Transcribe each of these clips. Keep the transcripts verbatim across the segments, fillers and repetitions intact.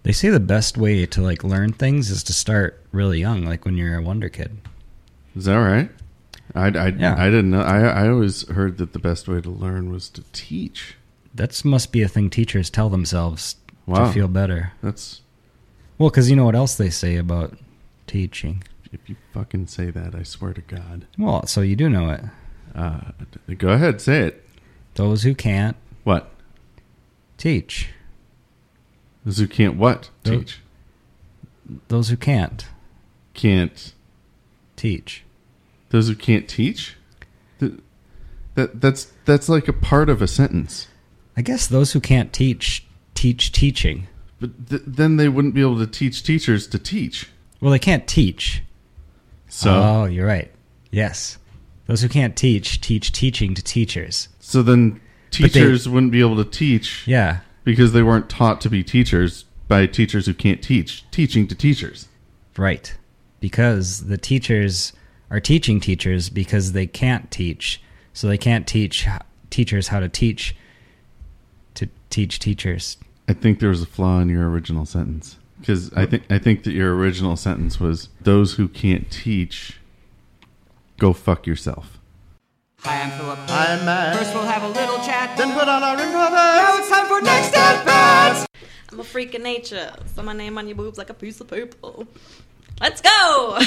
They say the best way to like learn things is to start really young, like when you're a wonder kid. Is that right? I, I, yeah. I didn't know. I, I always heard that the best way to learn was to teach. That must be a thing teachers tell themselves Wow. to feel better. That's well, because you know what else they say about teaching. If you fucking say that, I swear to God. Well, so you do know it. Uh, go ahead, say it. Those who can't. What? Teach. Those who can't what? Those, teach. Those who can't. Can't. Teach. Those who can't teach? That, that That's that's like a part of a sentence. I guess those who can't teach, teach teaching. But th- then they wouldn't be able to teach teachers to teach. Well, they can't teach. So, oh, you're right. Yes. Those who can't teach, teach teaching to teachers. So then teachers they, wouldn't be able to teach. Yeah. Because they weren't taught to be teachers by teachers who can't teach, teaching to teachers. Right. Because the teachers are teaching teachers because they can't teach. So they can't teach teachers how to teach to teach teachers. I think there was a flaw in your original sentence. Because I think I think that your original sentence was, those who can't teach, go fuck yourself. Hi, I'm Philip. Hi, I'm Matt. First we'll have a little chat. Then put on our intro. Now it's time for Next At Bats! I'm a freak of nature, so my name on your boob's like a piece of purple. Let's go!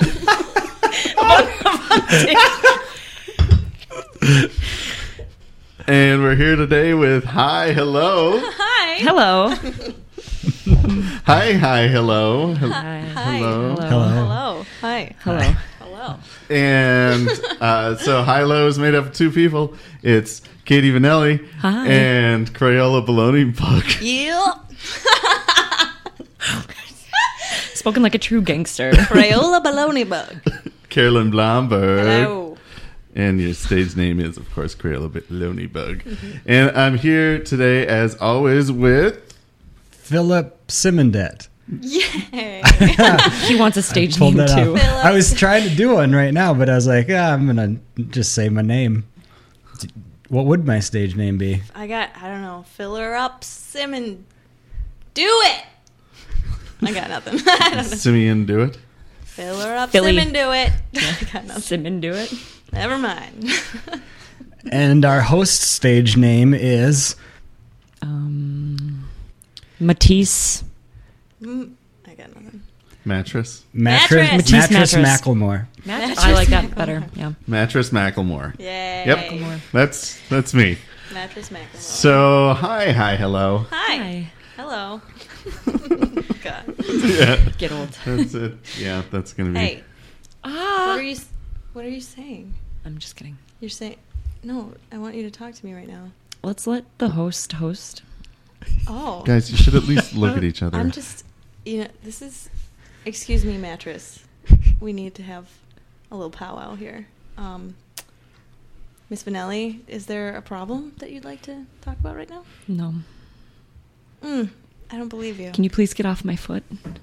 And we're here today with Hi, Hello. Hi. Hello. Hi, hi, hello. Hel- Hi. Hello. Hello. Hello. Hello. Hi. Hello. Hello. And uh, so Hi, Hello is made up of two people. It's Katie Vanelli Hi. and Crayola Baloney Bug. Yeah. Spoken like a true gangster. Crayola baloney bug. Carolyn Blomberg. Hello. And your stage name is, of course, Crayola Baloney Bug. And I'm here today, as always, with... Philip Simondet. Yay. He wants a stage Pulled name that too. off. I was trying to do one right now, but I was like, ah, I'm going to just say my name. What would my stage name be? I got, I don't know, fill her up, Simon. Do it. I got nothing. I don't know. Simeon Do It. Fill her up, Philly. Simon. Do it. I got nothing. Simon, do it. Never mind. And our host stage name is... Um, Matisse. Mm, I got nothing. Mattress. Mattress, Mattress. Mattress, Mattress. Macklemore. Mattress. I like that better. Yeah. Mattress Macklemore. Yay. Yep. That's that's me. Mattress Macklemore. So, hi, hi, hello. Hi. Hi. Hello. God. Yeah. Get old. That's it. Yeah, that's going to be... Hey, Ah. what are you what are you saying? I'm just kidding. You're saying no, I want you to talk to me right now. Let's let the host host. Oh. Guys, you should at least look at each other. I'm just you know, this is excuse me, mattress. We need to have a little powwow here. Um Miss Vanelli, is there a problem that you'd like to talk about right now? No. Mm, I don't believe you. Can you please get off my foot?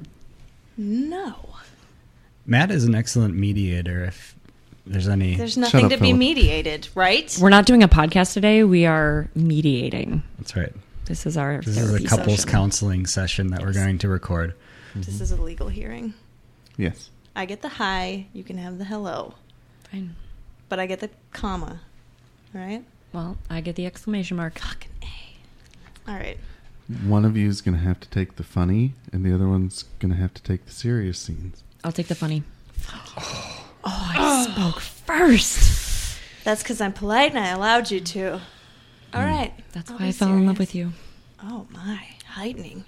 No. Matt is an excellent mediator if there's any... There's nothing up, to be Philip. mediated, right? We're not doing a podcast today. We are mediating. That's right. This is our This is a therapy couples session. counseling session that we're going to record. This is a legal hearing. Yes. I get the hi, you can have the hello, Fine. but I get the comma, right? Well, I get the exclamation mark. Fucking A. All right. One of you is going to have to take the funny, and the other one's going to have to take the serious scenes. I'll take the funny. Oh, I spoke first. That's because I'm polite and I allowed you to. All right. That's I'll why be I fell in love serious. with you. Oh, my. Heightening.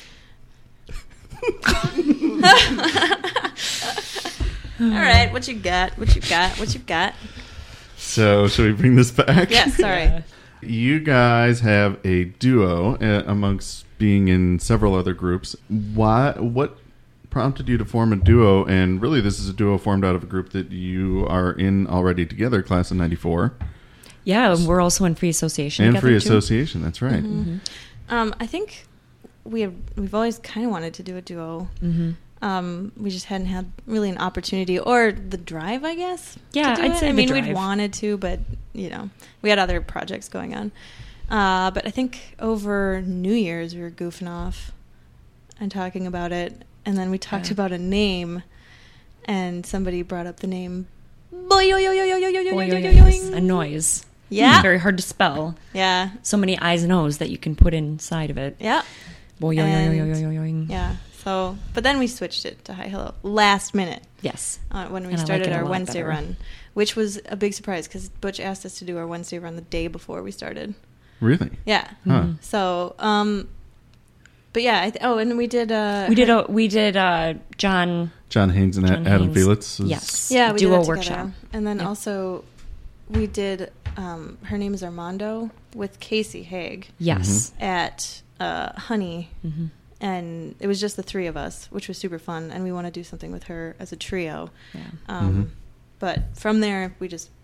All right. What you got? What you got? What you got? So, should we bring this back? Yes, sorry. Yeah. You guys have a duo uh, amongst being in several other groups. Why? What prompted you to form a duo? And really, this is a duo formed out of a group that you are in already together, class of ninety-four. Yeah, and we're also in free association. And together, free too. association, that's right. Mm-hmm. Um, I think we have, we've always kind of wanted to do a duo. Mm-hmm. Um, we just hadn't had really an opportunity or the drive, I guess. Yeah, to do I'd it. say I the mean, drive. we'd wanted to, but you know, we had other projects going on. Uh, but I think over New Year's we were goofing off, and talking about it, and then we talked Yeah. about a name, and somebody brought up the name. Boing. A noise. Yeah. Very hard to spell. Yeah. So many I's and O's that you can put inside of it. Yeah. Boing. Yeah. So, but then we switched it to Hi Hello last minute Yes. uh, when we And I like started it a our lot Wednesday better. run, which was a big surprise because Butch asked us to do our Wednesday run the day before we started. Really? Yeah. Huh. So, um, but yeah. I th- oh, and we did. Uh, We did a we did uh John John Haynes and John Adam Haynes. Felix. is- Yes. Yeah, we duo did that workshop. together. And then Yep. also we did um, Her Name is Armando with Casey Haig Yes. at uh, Honey. Mm-hmm. And it was just the three of us, which was super fun. And we want to do something with her as a trio. Yeah. Um, Mhm. But from there, we just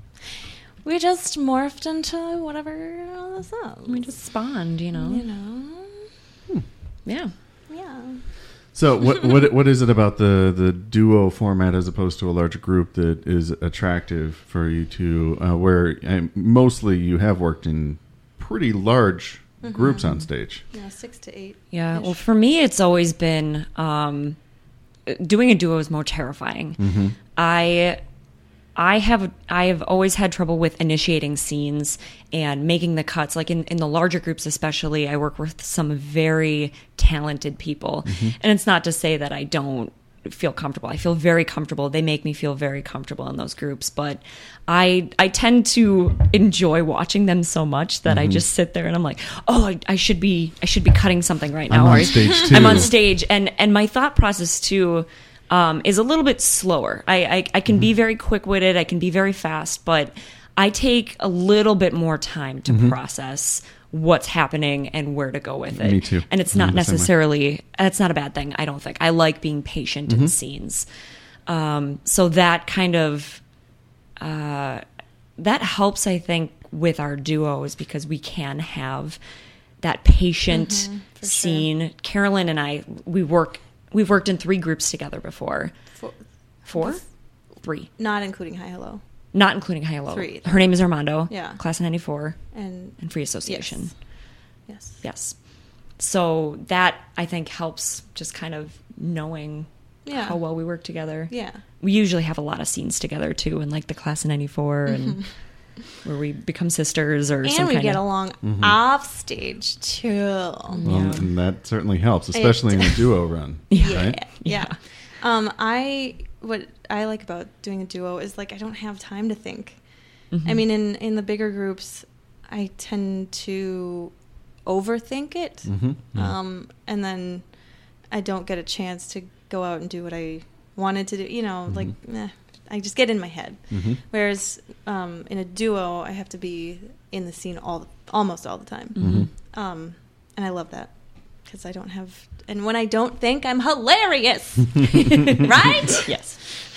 we just morphed into whatever all this is. We just spawned, you know. you know, Yeah. yeah. So what what what is it about the the duo format as opposed to a larger group that is attractive for you to uh, where uh, mostly you have worked in pretty large groups on stage? Yeah, six to eight. Yeah. Well, for me, it's always been um, doing a duo is more terrifying. Mm-hmm. I I have I have always had trouble with initiating scenes and making the cuts. Like in, in the larger groups, especially, I work with some very talented people, and it's not to say that I don't feel comfortable. I feel very comfortable. They make me feel very comfortable in those groups, but I I tend to enjoy watching them so much that I just sit there and I'm like, oh, I, I should be I should be cutting something right now. I'm on Or I- stage, too. I'm on stage, and and my thought process too um, is a little bit slower. I I, I can be very quick witted. I can be very fast, but I take a little bit more time to process what's happening and where to go with it. Me too. And it's I'm not the same way. necessarily, it's not a bad thing, I don't think. I like being patient in scenes. Um, so that kind of, uh, that helps, I think, with our duos because we can have that patient for scene. Carolyn and I, we work, we've worked in three groups together before. Four, Four? Three. not including Hi Hello. Not including High Low. Three. Her Name is Armando. Yeah. Class of ninety-four. And And Free Association. yes. Yes. So that, I think, helps just kind of knowing Yeah. how well we work together. Yeah. We usually have a lot of scenes together, too, in like the Class of ninety-four and where we become sisters or And some we kind get of... along off stage too. Well, Yeah. and that certainly helps, especially in a duo run. Yeah. Right? Yeah. Um, I what I like about doing a duo is like I don't have time to think. Mm-hmm. I mean, in in the bigger groups, I tend to overthink it, Mm-hmm. um, and then I don't get a chance to go out and do what I wanted to do. You know, like eh, I just get in my head. Mhm. Whereas um, in a duo, I have to be in the scene all almost all the time, Mhm. um, and I love that because I don't have. And when I don't think, I'm hilarious, right? Yes.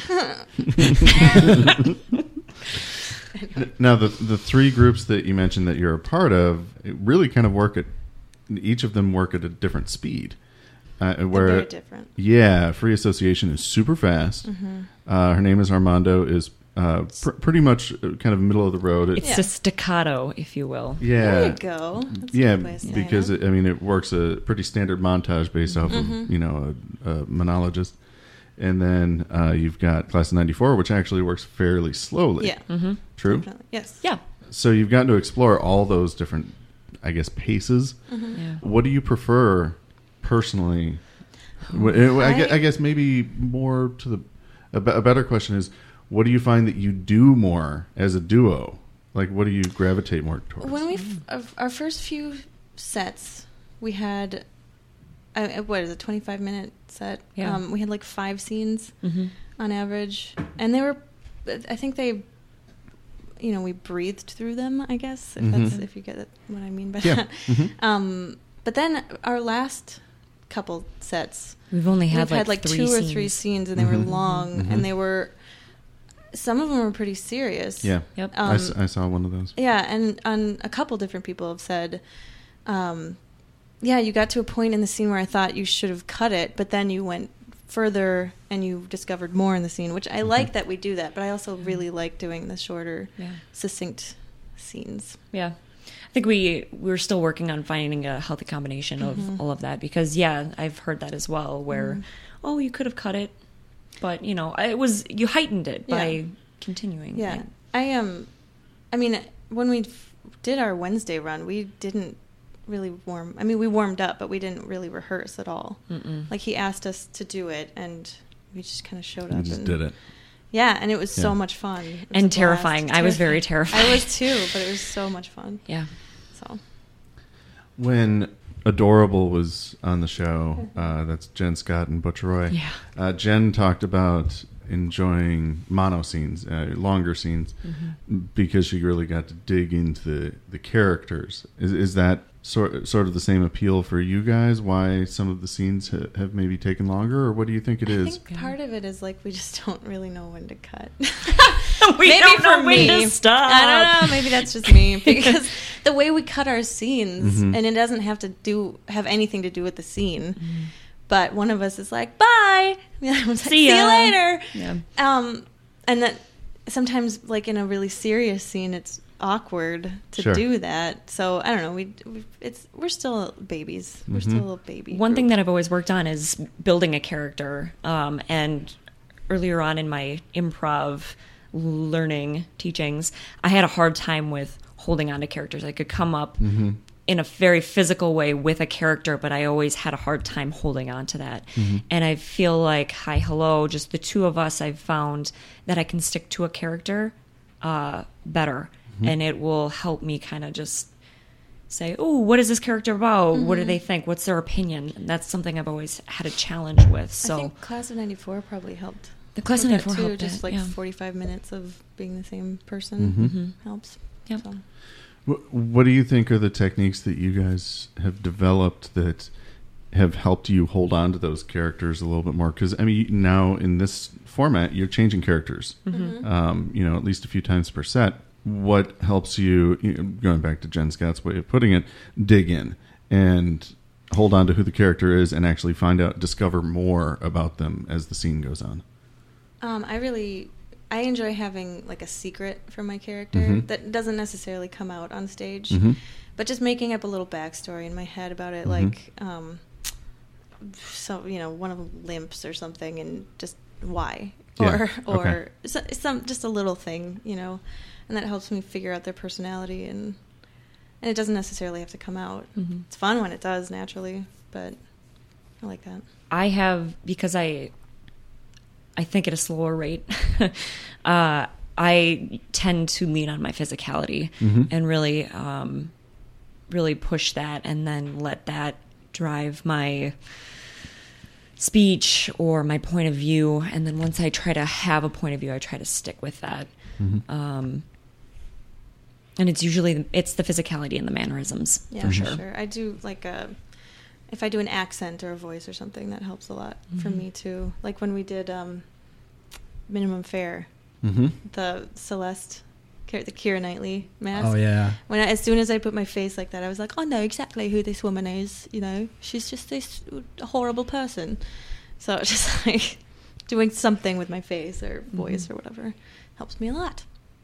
Now, the the three groups that you mentioned that you're a part of it really kind of work at each of them work at a different speed. Uh, They're where very different. yeah, Free Association is super fast. Mm-hmm. Uh, Her Name is Armando is uh, pr- pretty much uh, kind of middle of the road. It- It's Yeah. a staccato, if you will. yeah, There you go. That's a yeah, good way of saying because it. it, I mean it works a pretty standard montage based off Mm-hmm. of you know a, a monologist, and then uh, you've got Class of ninety-four, which actually works fairly slowly. Yeah. Mm-hmm. True. Definitely. Yes. Yeah. So you've gotten to explore all those different, I guess, paces. Mm-hmm. Yeah. What do you prefer personally? Wh- I, gue- I guess maybe more to the a, be- a better question is, what do you find that you do more as a duo? Like, what do you gravitate more towards? When we f- of our first few sets, we had uh, what is it, twenty-five minute set? Yeah. Um, we had like five scenes Mm-hmm. on average, and they were. I think they. You know, we breathed through them. I guess if that's Mhm. if you get it, what I mean by Yeah. that. Mhm. Um, but then our last couple sets, We've only had we've like, had like three two or scenes. three scenes, and they Mhm. were long, Mhm. and they were. Some of them were pretty serious. Yeah. Yep. I, s- Um, I saw one of those. Yeah, and and a couple different people have said, um, yeah, you got to a point in the scene where I thought you should have cut it, but then you went further and you discovered more in the scene, which I like that we do that, but I also really like doing the shorter, Yeah. succinct scenes. Yeah. I think we we're still working on finding a healthy combination of Mm-hmm. all of that because yeah, I've heard that as well. Where Mm-hmm. oh, you could have cut it, but you know, it was you heightened it by Yeah. continuing. Yeah, I um, I mean, when we f- did our Wednesday run, we didn't really warm. I mean, we warmed up, but we didn't really rehearse at all. Mm-mm. Like he asked us to do it, and we just kind of showed up. You just and, did it. Yeah, and it was so Yeah. much fun. It was a And blast. terrifying. I was very terrified. I was too, but it was so much fun. Yeah. So When Adorable was on the show, uh, that's Jen Scott and Butch Roy. Yeah. Uh, Jen talked about enjoying mono scenes, uh, longer scenes, because she really got to dig into the, the characters. Is, is that sort sort of the same appeal for you guys? Why some of the scenes ha- have maybe taken longer, or what do you think it I is? think part of it is like we just don't really know when to cut. We maybe don't for know when me, to stop. I don't know. Maybe that's just me because the way we cut our scenes, Mhm. and it doesn't have to do have anything to do with the scene. But one of us is like, "Bye," the other one's like, See "See ya." you later." Yeah. Um, and that sometimes, like in a really serious scene, it's awkward to Sure. do that. So I don't know. We, we it's we're still babies. We're Mhm. still a little baby. One group. thing that I've always worked on is building a character. Um, and earlier on in my improv learning teachings, I had a hard time with holding on to characters. I could come up Mm-hmm. in a very physical way with a character, but I always had a hard time holding on to that. Mm-hmm. And I feel like Hi Hello, just the two of us, I've found that I can stick to a character uh, better. Mm-hmm. And it will help me kind of just say, oh, what is this character about? What do Mm-hmm. they think? What's their opinion? And that's something I've always had a challenge with. So I think Class of ninety-four probably helped. the Class of with that, ninety-four too. helped Just it, like yeah. forty-five minutes of being the same person Mhm. Mhm. helps. Yep. So. What, what do you think are the techniques that you guys have developed that have helped you hold on to those characters a little bit more? Because I mean, now in this format, you're changing characters, Mm-hmm. um, you know, at least a few times per set. What helps you, you know, going back to Jen Scott's way of putting it, dig in and hold on to who the character is and actually find out, discover more about them as the scene goes on? Um, I really, I enjoy having like a secret for my character Mhm. that doesn't necessarily come out on stage, Mhm. but just making up a little backstory in my head about it, Mhm. like, um, so you know, one of them limps or something, and just why, Yeah, or or okay. so- some just a little thing, you know, and that helps me figure out their personality, and and it doesn't necessarily have to come out. Mhm. It's fun when it does naturally, but I like that. I have, because I I think at a slower rate, uh, I tend to lean on my physicality Mhm. and really, um, really push that, and then let that drive my speech or my point of view. And then once I try to have a point of view, I try to stick with that. Mhm. Um, and it's usually it's the physicality and the mannerisms Yeah, for for sure. sure. I do like a, if I do an accent or a voice or something, that helps a lot for Mhm. me too. Like when we did um, Minimum Fare, Mhm. the Celeste, Ke- the Keira Knightley mask. Oh yeah. When I, as soon as I put my face like that, I was like, I know exactly who this woman is. You know, she's just this horrible person. So it's just like doing something with my face or voice Mhm. or whatever helps me a lot.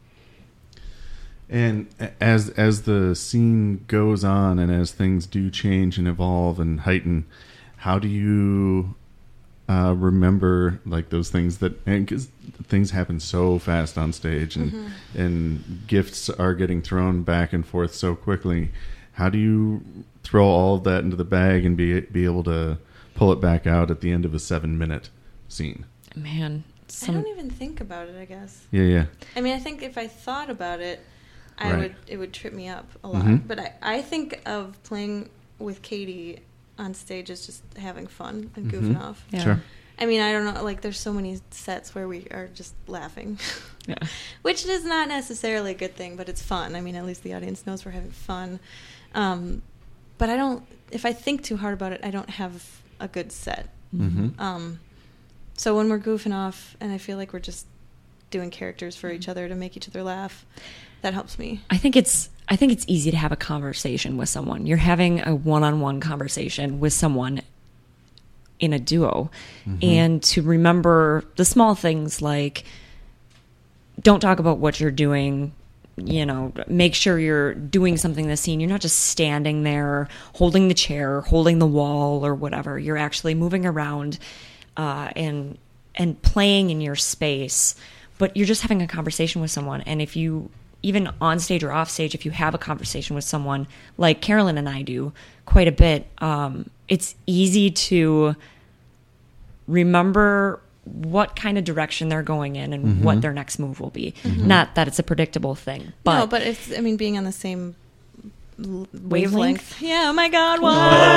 And as as the scene goes on and as things do change and evolve and heighten, how do you uh, remember like those things that, and because things happen so fast on stage and Mhm. and gifts are getting thrown back and forth so quickly, how do you throw all of that into the bag and be be able to pull it back out at the end of a seven minute scene? Man, some, I don't even think about it, I guess. Yeah, yeah. I mean, I think if I thought about it, I Right. would it would trip me up a lot. Mhm. But I, I think of playing with Katie on stage as just having fun and goofing Mhm. off. Yeah. Sure. I mean, I don't know, like there's so many sets where we are just laughing. Yeah. Which is not necessarily a good thing, but it's fun. I mean, at least the audience knows we're having fun. Um, but I don't, if I think too hard about it, I don't have a good set. Mm-hmm. Um, so when we're goofing off and I feel like we're just doing characters for each other to make each other laugh, that helps me. I think it's I think it's easy to have a conversation with someone. You're having a one-on-one conversation with someone in a duo, Mhm. and to remember the small things like don't talk about what you're doing you know, make sure you're doing something in the scene. You're not just standing there holding the chair, holding the wall or whatever. You're actually moving around uh, and and playing in your space, but you're just having a conversation with someone. And if you, even on stage or off stage, if you have a conversation with someone like Carolyn and I do quite a bit, um, it's easy to remember what kind of direction they're going in and Mm-hmm. what their next move will be. Not that it's a predictable thing, but, no, but it's, I mean, being on the same l- Wavelength? wavelength. Yeah, oh my God, what?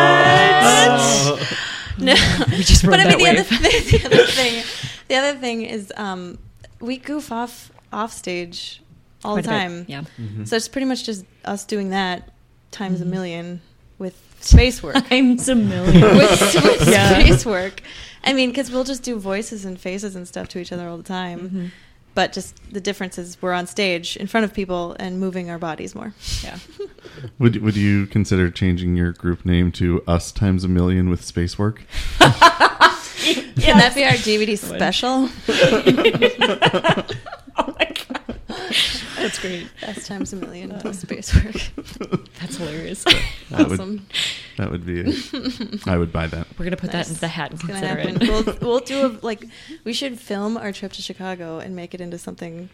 No. we just rode But I mean, that the other, wave. thing, the other thing, the other thing is, um, we goof off off stage all Quite the a bit, time. yeah. So it's pretty much just us doing that times a million with space work. Times a million. with, with Yeah. space work. I mean, because we'll just do voices and faces and stuff to each other all the time. Mm-hmm. But just the difference is we're on stage in front of people and moving our bodies more. Yeah. Would would you consider changing your group name to Us Times a Million with Space Work? Can that be our D V D special? Oh my God. That's great. Best times a million plus space work. That's hilarious. That would Awesome. that would be. It. I would buy that. We're going to put Nice. that into the hat and It's gonna consider happen. it. We'll, we'll do a, like, we should film our trip to Chicago and make it into something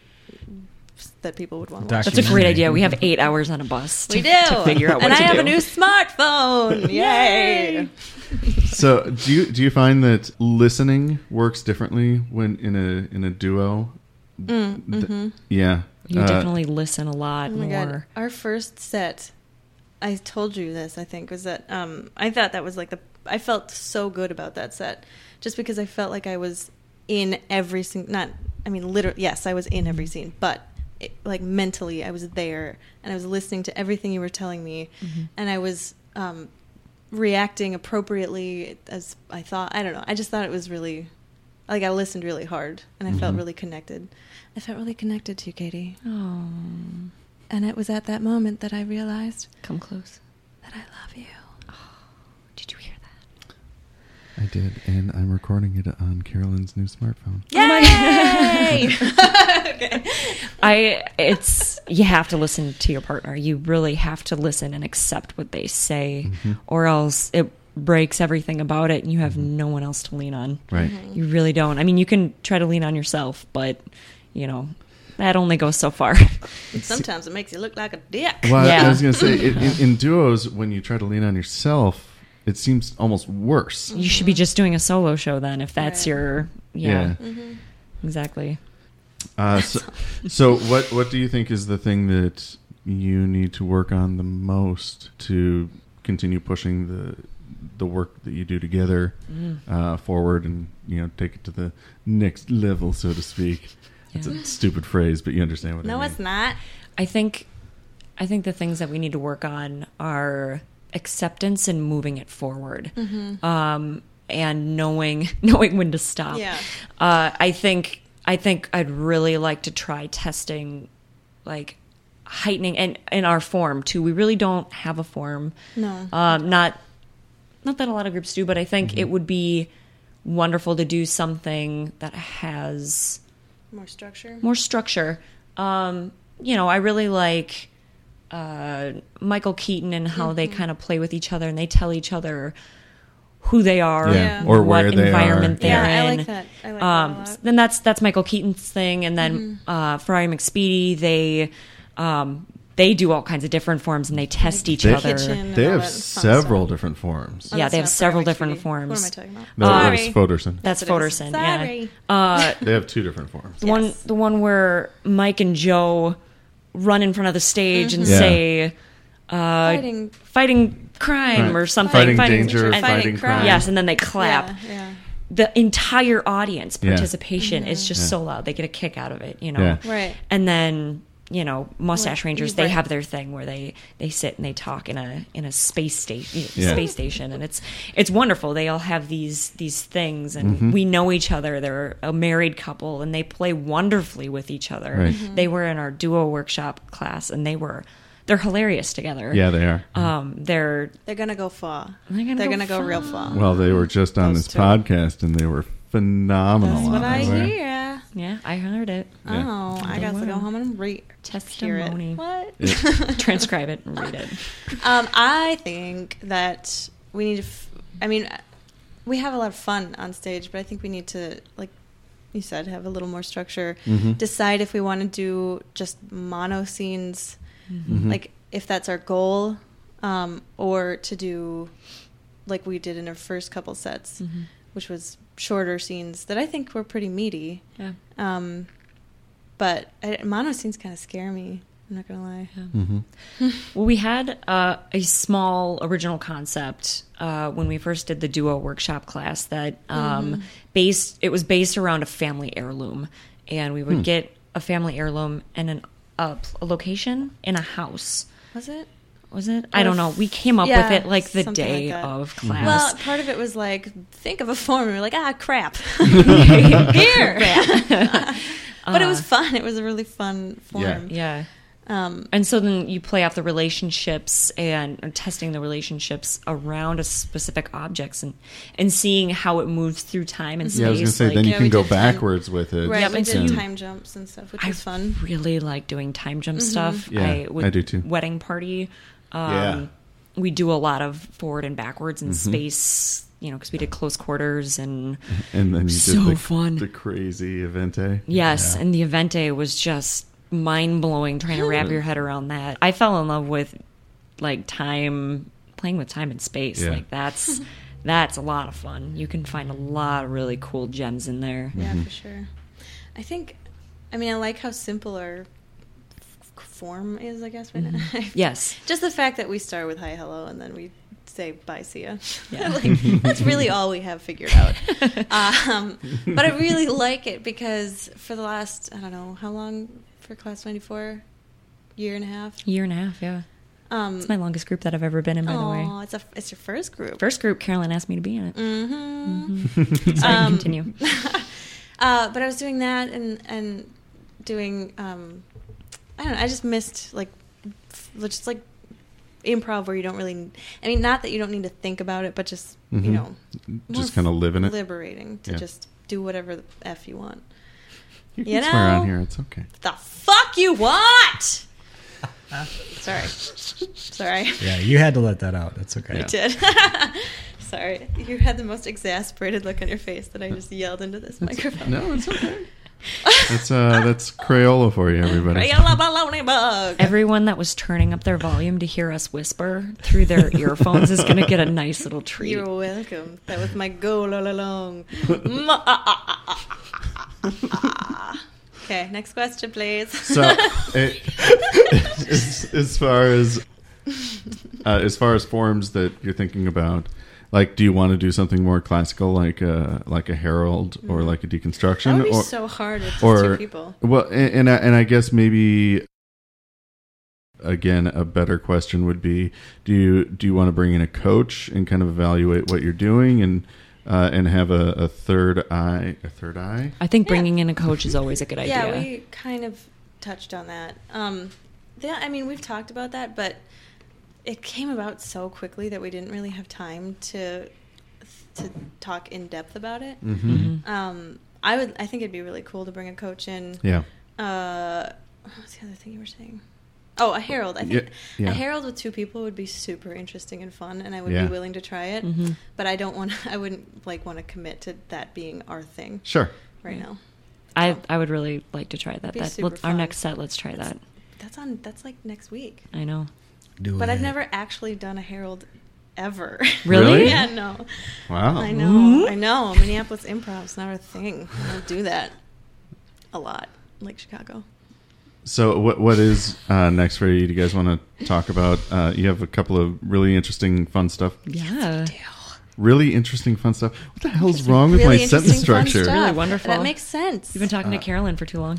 that people would want to watch. That's a great idea. We have eight hours on a bus to, We do. to figure out what and to I have do. a new smartphone. Yay. So, do you do you find that listening works differently when in a in a duo? Mm, Th- mhm. Yeah, You Uh, definitely listen a lot Oh my more. God. Our first set, I told you this, I think, was that um, I thought that was like the, I felt so good about that set just because I felt like I was in every single, not, I mean, literally, yes, I was in every scene, but it, like mentally I was there and I was listening to everything you were telling me Mm-hmm. and I was um, reacting appropriately as I thought. I don't know. I just thought it was really, like I listened really hard and I felt Mhm. really connected. I felt really connected to you, Katie. Oh, And it was at that moment that I realized come close. that I love you. Did you hear that? I did, and I'm recording it on Carolyn's new smartphone. Yay! Okay. I it's you have to listen to your partner. You really have to listen and accept what they say, Mhm. or else it breaks everything about it, and you have no one else to lean on. Right. You really don't. I mean, you can try to lean on yourself, but you know that only goes so far. Sometimes it makes you look like a dick. Well, Yeah. I was going to say, in, in, in duos, when you try to lean on yourself, it seems almost worse. You should be just doing a solo show then, if that's Right. your yeah, Yeah. Mhm. exactly. Uh, so, so, what what do you think is the thing that you need to work on the most to continue pushing the the work that you do together Mm. uh, forward, and you know, take it to the next level, so to speak? It's Yeah. a stupid phrase, but you understand what I No, mean. it's not. I think I think the things that we need to work on are acceptance and moving it forward. Um, and knowing knowing when to stop. Yeah. Uh, I think I think I'd really like to try testing like heightening and in our form too. We really don't have a form. No. Um, not not that a lot of groups do, but I think it would be wonderful to do something that has More structure. more structure. Um, you know, I really like uh, Michael Keaton and how they kind of play with each other and they tell each other who they are, Yeah, Yeah. or what where they environment are. they're Yeah, I in. like that. I like that a um, lot. then that's that's Michael Keaton's thing, and then uh, Ferrari McSpeedy, they um, they do all kinds of different forms and they test each They- other. Kitchen and They all have that fun several stuff. different forms. Oh, Yeah, that's they have not several Ferrari different McSpeedy. forms. What am I talking about? No, Sorry. that's Foderson. That's That's what it is. Foderson. Sorry. Yeah. Uh, They have two different forms. The one Yes. the one where Mike and Joe run in front of the stage and Yeah. say uh Fighting. fighting crime Right. or something. Fighting danger, and- fighting crime. Yes, and then they clap. Yeah, yeah. The entire audience Yeah. participation is just Yeah. so loud. They get a kick out of it, you know. Yeah. Right. And then, you know, Mustache Well, Rangers, you're they right. have their thing where they, they sit and they talk in a in a space station Yeah. space station, and it's it's wonderful. They all have these these things, and Mhm. we know each other. They're a married couple, and they play wonderfully with each other. Right. Mm-hmm. They were in our duo workshop class, and they were they're hilarious together. Yeah, they are. Um, they're They're gonna go far. They're gonna They're go gonna go real far. far. Well, they were just on Those this two. podcast, and they were phenomenal. That's on what it. I They were- hear. Yeah, I heard it. Yeah. Oh, I They got to will. go home and read Testimony. It. What? Yeah. Transcribe it and read it. Um, I think that we need to. F- I mean, we have a lot of fun on stage, but I think we need to, like you said, have a little more structure. Mhm. Decide if we want to do just mono scenes, Mhm. like if that's our goal, um, or to do like we did in our first couple sets, Mhm. which was shorter scenes that I think were pretty meaty. Yeah. Um, but I, mono scenes kind of scare me. I'm not gonna lie. Yeah. Mhm. Well, we had uh, a small original concept uh, when we first did the duo workshop class that um, based it was based around a family heirloom, and we would Hmm. get a family heirloom and an a, a location in a house. Was it? Was it? I don't know. We came up Yeah, with it like the something day like that. of Mm-hmm. class. Well, part of it was like, think of a form, and we're like, ah, crap. Here. But it was fun. It was a really fun form. yeah. Um, And so then you play off the relationships and and testing the relationships around a specific objects and, and seeing how it moves through time and space. Yeah, I was gonna say like- then you Yeah, can we go did time- backwards with it. right, Yep, we and did so- time jumps and stuff, which I was fun. really like doing time jump stuff. Yeah, I, with I do too. Wedding party. Um, Yeah. We do a lot of forward and backwards in Mhm. space, you know, because we did close quarters and And then you So did the, fun. the crazy event, eh? yes, Yeah. and the Evente was just mind blowing trying to wrap your head around that. I fell in love with like time, playing with time and space. Yeah. Like that's that's a lot of fun. You can find a lot of really cool gems in there. Yeah, for sure. I think, I mean, I like how simple our f- form is, I guess, right now. Yes. Just the fact that we start with hi, hello, and then we say bye, see ya. Yeah. Like, that's really all we have figured out. Um, but I really like it because for the last, I don't know, how long for Class ninety-four? Year and a half? Year and a half, yeah. Um, It's my longest group that I've ever been in, by the way. aw, it's, a, it's your first group. First group, Carolyn asked me to be in it. Mm-hmm. Sorry, Um, continue. uh, but I was doing that and and doing um, I don't know. I just missed like f- just like improv where you don't really. I mean, not that you don't need to think about it, but just Mhm. you know, Just more kind of live in it. liberating to Yeah. just do whatever the f you want. You can You swear on know? here. It's okay. The fuck you want? Sorry, sorry. Yeah, you had to let that out. That's okay. I did. Sorry, you had the most exasperated look on your face that I just yelled into this microphone. No, it's okay. That's uh, that's Crayola for you, everybody. Crayola baloney bug. Everyone that was turning up their volume to hear us whisper through their earphones is going to get a nice little treat. You're welcome. That was my goal all along. Okay, next question, please. So, it, as, as far as uh, as far as forms that you're thinking about, like, do you want to do something more classical, like a like a herald or like a deconstruction, That would be or so hard with just or two people. well, and and I, and I guess maybe again a better question would be: do you do you want to bring in a coach and kind of evaluate what you're doing and uh, and have a, a third eye, a third eye? I think Yeah. bringing in a coach is always a good idea. Yeah, we kind of touched on that. Um, yeah, I mean, we've talked about that, but it came about so quickly that we didn't really have time to to talk in depth about it. Mm-hmm. Um, I would. I think it'd be really cool to bring a coach in. Yeah. Uh, what was the other thing you were saying? Oh, a herald. I think Yeah, yeah. a herald with two people would be super interesting and fun, and I would Yeah. be willing to try it. Mhm. But I don't want. I wouldn't like want to commit to that being our thing Sure. right now. I, I would really like to try that. Be that super let's, our fun. next set, let's try that. That's on. That's like next week. I know. Do But it. I've never actually done a herald ever. Really? Really? yeah, no. Wow. I know. I know. Minneapolis improv's not a thing. I don't do that a lot, like Chicago. So what what is uh, next for you? Do you guys want to talk about? Uh, you have a couple of really interesting, fun stuff. Yeah. Really interesting, fun stuff. What the hell's wrong with Really my sentence interesting, fun structure? stuff. Really wonderful. That makes sense. You've been talking Uh, to Carolyn for too long.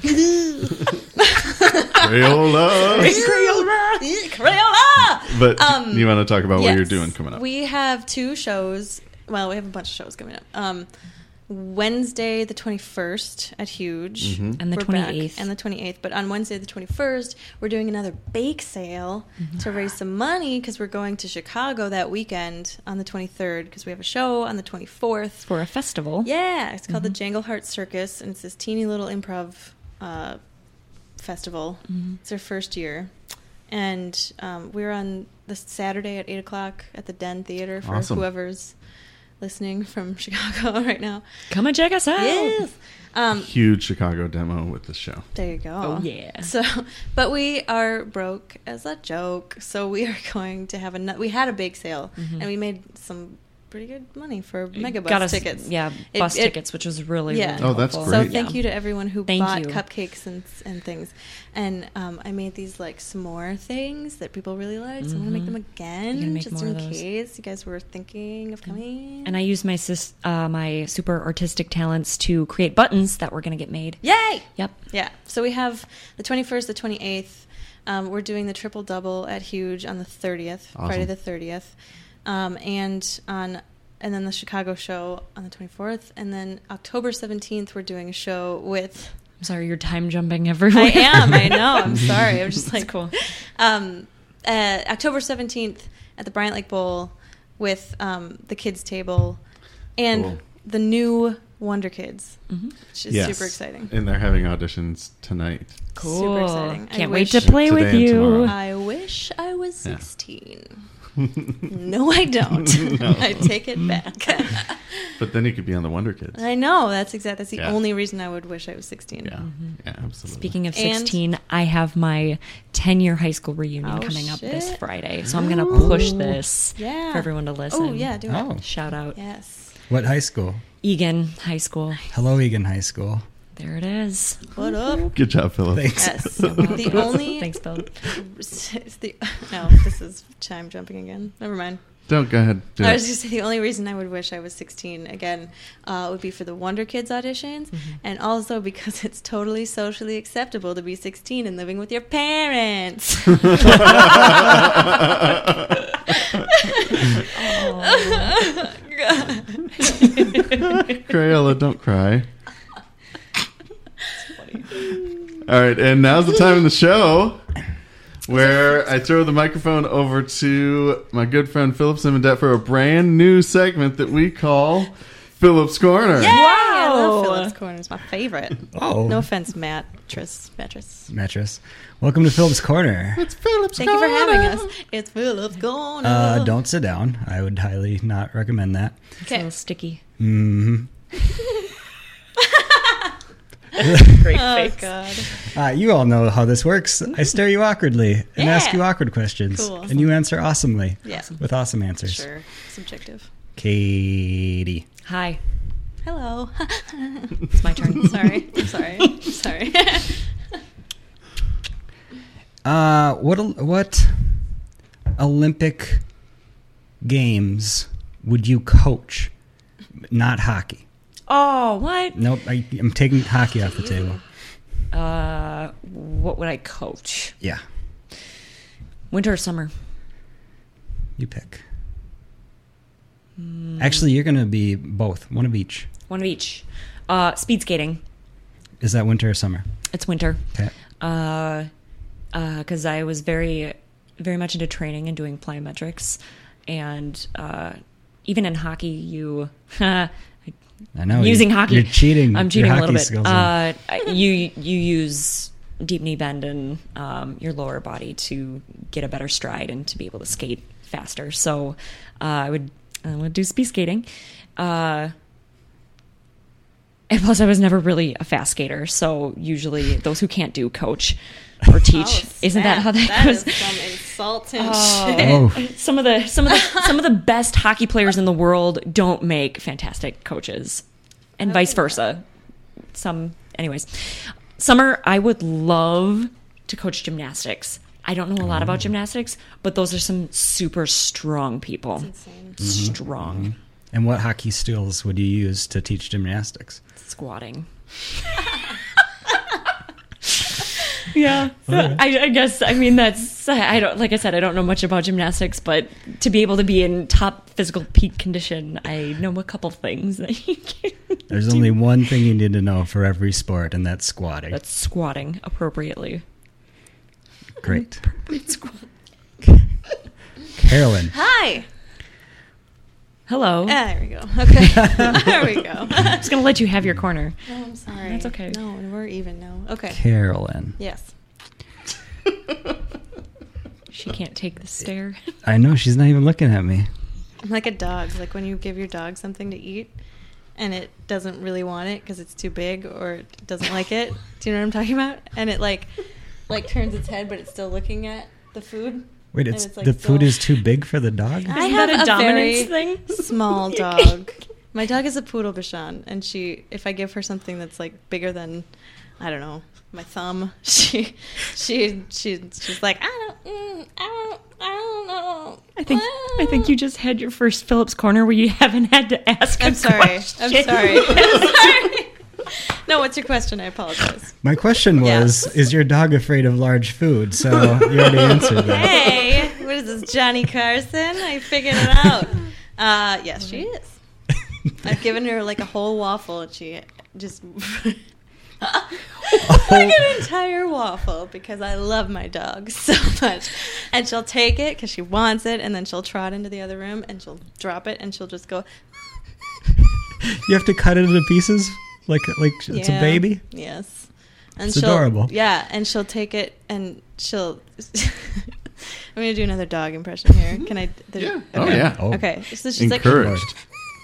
Crayola. Crayola. Crayola. But Um, you want to talk about what Yes. you're doing coming up? We have two shows. Well, we have a bunch of shows coming up. Um, Wednesday the twenty-first at Huge. Mm-hmm. And the We're back, twenty-eighth. and the twenty-eighth. But on Wednesday the twenty-first, we're doing another bake sale Mm-hmm. to raise some money because we're going to Chicago that weekend on the twenty-third because we have a show on the twenty-fourth. For a festival. Yeah, it's called Mm-hmm. the Jangle Heart Circus, and it's this teeny little improv uh, festival. Mm-hmm. It's our first year. And um, we're on this Saturday at eight o'clock at the Den Theater for Awesome. whoever's listening from Chicago right now. Come and check us out. Yes. Um, Huge Chicago demo with the show. there you go. Oh, yeah. So, but we are broke as a joke. So we are going to have a. nu- We had a bake sale, and we made some pretty good money for Megabus Mm-hmm. Got us, tickets. Yeah, It- bus it- tickets, which was really, Yeah. really Oh, that's helpful. So great. thank Yeah. you to everyone who Thank bought you. cupcakes and and things. And um, I made these like s'more things that people really liked. So I want to make them You again, gotta make just more in of those. case you guys were thinking of coming. And I used my sis, uh, my super artistic talents to create buttons that were going to get made. Yay! Yep. Yeah. So we have the twenty-first, the twenty-eighth. Um, we're doing the triple double at Huge on the thirtieth, Awesome. Friday the thirtieth, um, and on and then the Chicago show on the twenty-fourth, and then October seventeenth we're doing a show with. I'm sorry, you're time jumping everywhere. I am. I know. I'm sorry. I'm just like cool. Um, uh, October seventeenth at the Bryant Lake Bowl with um, the kids table and Cool. the new Wonder Kids, Mm-hmm. which is Yes. super exciting. And they're having auditions tonight. Cool. Super exciting. I Can't wait wish- to play Today with and you. tomorrow. I wish I was Yeah. sixteen. No, I don't. No. I take it back. But then you could be on the Wonder Kids. I know. That's exact. That's the Yeah. only reason I would wish I was sixteen. Yeah, yeah, absolutely. Speaking of And- sixteen, I have my ten-year high school reunion Oh, coming up this shit. Friday, so I'm going to push this Yeah. for everyone to listen. Oh, yeah, do it. Oh. Shout out Yes. What high school? Egan High School. Hello, Egan High School. There it is. What up? Good job, Philip. Thanks. Yes. The only. Thanks, Bill. It's the, no, this is time jumping again. Never mind. Don't go ahead. Do I it. was just say the only reason I would wish I was sixteen again uh, would be for the Wonder Kids auditions, and also because it's totally socially acceptable to be sixteen and living with your parents. Crayola, don't cry. All right, and now's the time in the show where I throw the microphone over to my good friend Philip Simondet for a brand new segment that we call Philip's Corner. Yeah, I love Wow. Philip's Corner. It's my favorite. Oh. No offense, mattress, mattress. Mattress. Welcome to Philip's Corner. It's Philip's Thank you Corner. for having us. It's Philip's Corner. Uh, don't sit down. I would highly not recommend that. It's a Okay. little sticky. hmm Great Oh face. God. Uh, you all know how this works. I stare you awkwardly and ask Yeah. you awkward questions, Cool. and you answer awesomely Yeah. with awesome answers. Sure. Subjective. Katie. Hi. Hello. It's my turn. Sorry. I'm sorry. I'm sorry. Uh, what what Olympic games would you coach? Not hockey. Oh, what? Nope, I, I'm taking hockey off the table. Uh, what would I coach? Yeah, Winter or summer? you pick. Actually, you're going to be both, one of each. One of each. Uh, speed skating. Is that winter or summer? It's winter. Okay. Uh, because I was very, very much into training and doing plyometrics, and uh, even in hockey, you I know. using you're, hockey. You're cheating. I'm your cheating a little hockey bit. skills Uh, you you use deep knee bend and um, your lower body to get a better stride and to be able to skate faster. So uh, I would I would do speed skating. Uh, and plus, I was never really a fast skater, so usually those who can't do coach or teach. Oh, Isn't that snap. how that, That goes? is some insulting Oh. shit. Oh, Some of the some of the some of the best hockey players in the world don't make fantastic coaches, and vice versa. Some, anyways. Summer, I would love to coach gymnastics. I don't know a lot about gymnastics, but those are some super strong people. Insane. Strong and what hockey skills would you use to teach gymnastics? squatting. Yeah, I, I guess. I mean, that's. I don't. Like I said, I don't know much about gymnastics, but to be able to be in top physical peak condition, I know a couple things that you can. There's only one thing you need to know for every sport, and that's squatting. That's squatting appropriately. Great. Squat. Carolyn. Hi. Hello. Ah, there we go. Okay. There we go. I'm just gonna let you have your corner. No, I'm sorry. That's okay. No, we're even now. Okay. Carolyn. Yes. She can't take the stare. I know, she's not even looking at me. I'm like a dog. Like when you give your dog something to eat and it doesn't really want it because it's too big or it doesn't like it. Do you know what I'm talking about? And it like like turns its head, but it's still looking at the food. Wait, And it's, it's, like, the still- food is too big for the dog? I Isn't have that a a dominance very thing? small dog. My dog is a poodle Bichon, and she, if I give her something that's like bigger than, I don't know, my thumb, she, she, she, she's like, I don't, mm, I don't, I don't know. I think I think you just had your first Phillips Corner where you haven't had to ask. a I'm sorry. question. I'm sorry. I'm sorry. No, what's your question? I apologize. My question was, Yes. is your dog afraid of large food? So you already answered that. Hey, what is this, Johnny Carson? I figured it out. Uh, yes, she is. I've given her like a whole waffle, and she just like an entire waffle because I love my dog so much. And she'll take it because she wants it, and then she'll trot into the other room, and she'll drop it, and she'll just go. You have to cut it into pieces? Like like it's a Yeah. baby? Yes. And It's she'll, adorable. Yeah, and she'll take it and she'll. I'm gonna do another dog impression here. Can I? the- Yeah. Okay. Oh, yeah. Oh. Okay. So she's like. Encouraged.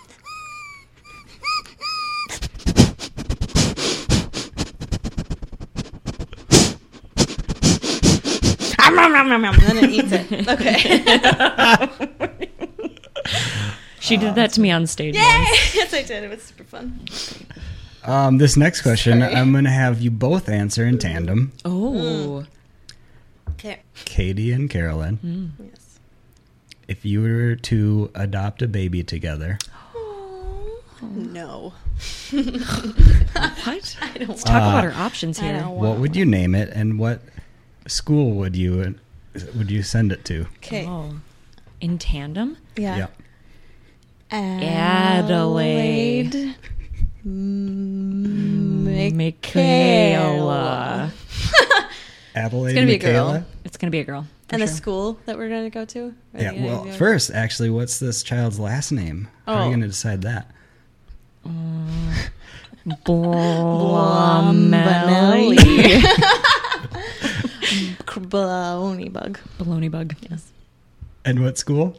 And then it eats it. Okay. She did that to me on stage. Yay! once. Yes, I did. It was super fun. Um, this next question, Sorry. I'm going to have you both answer in tandem. Oh. Okay. Katie and Carolyn. Yes. If you were to adopt a baby together, No. What? I don't. Let's talk Uh, about our options I here. don't what would you name it, and what school would you would you send it to? Okay. Oh. In tandem? Yeah. Adelaide. Adelaide. M- Michaela. Adelaide It's gonna be a girl. Michaela? It's going to be a girl. for And the sure. school that we're going to go to? Are Yeah, they gonna well, go- first, actually, what's this child's last name? How are Oh. you going to decide that? Blomelly. Baloney bug. Baloney bug. Yes. And what school?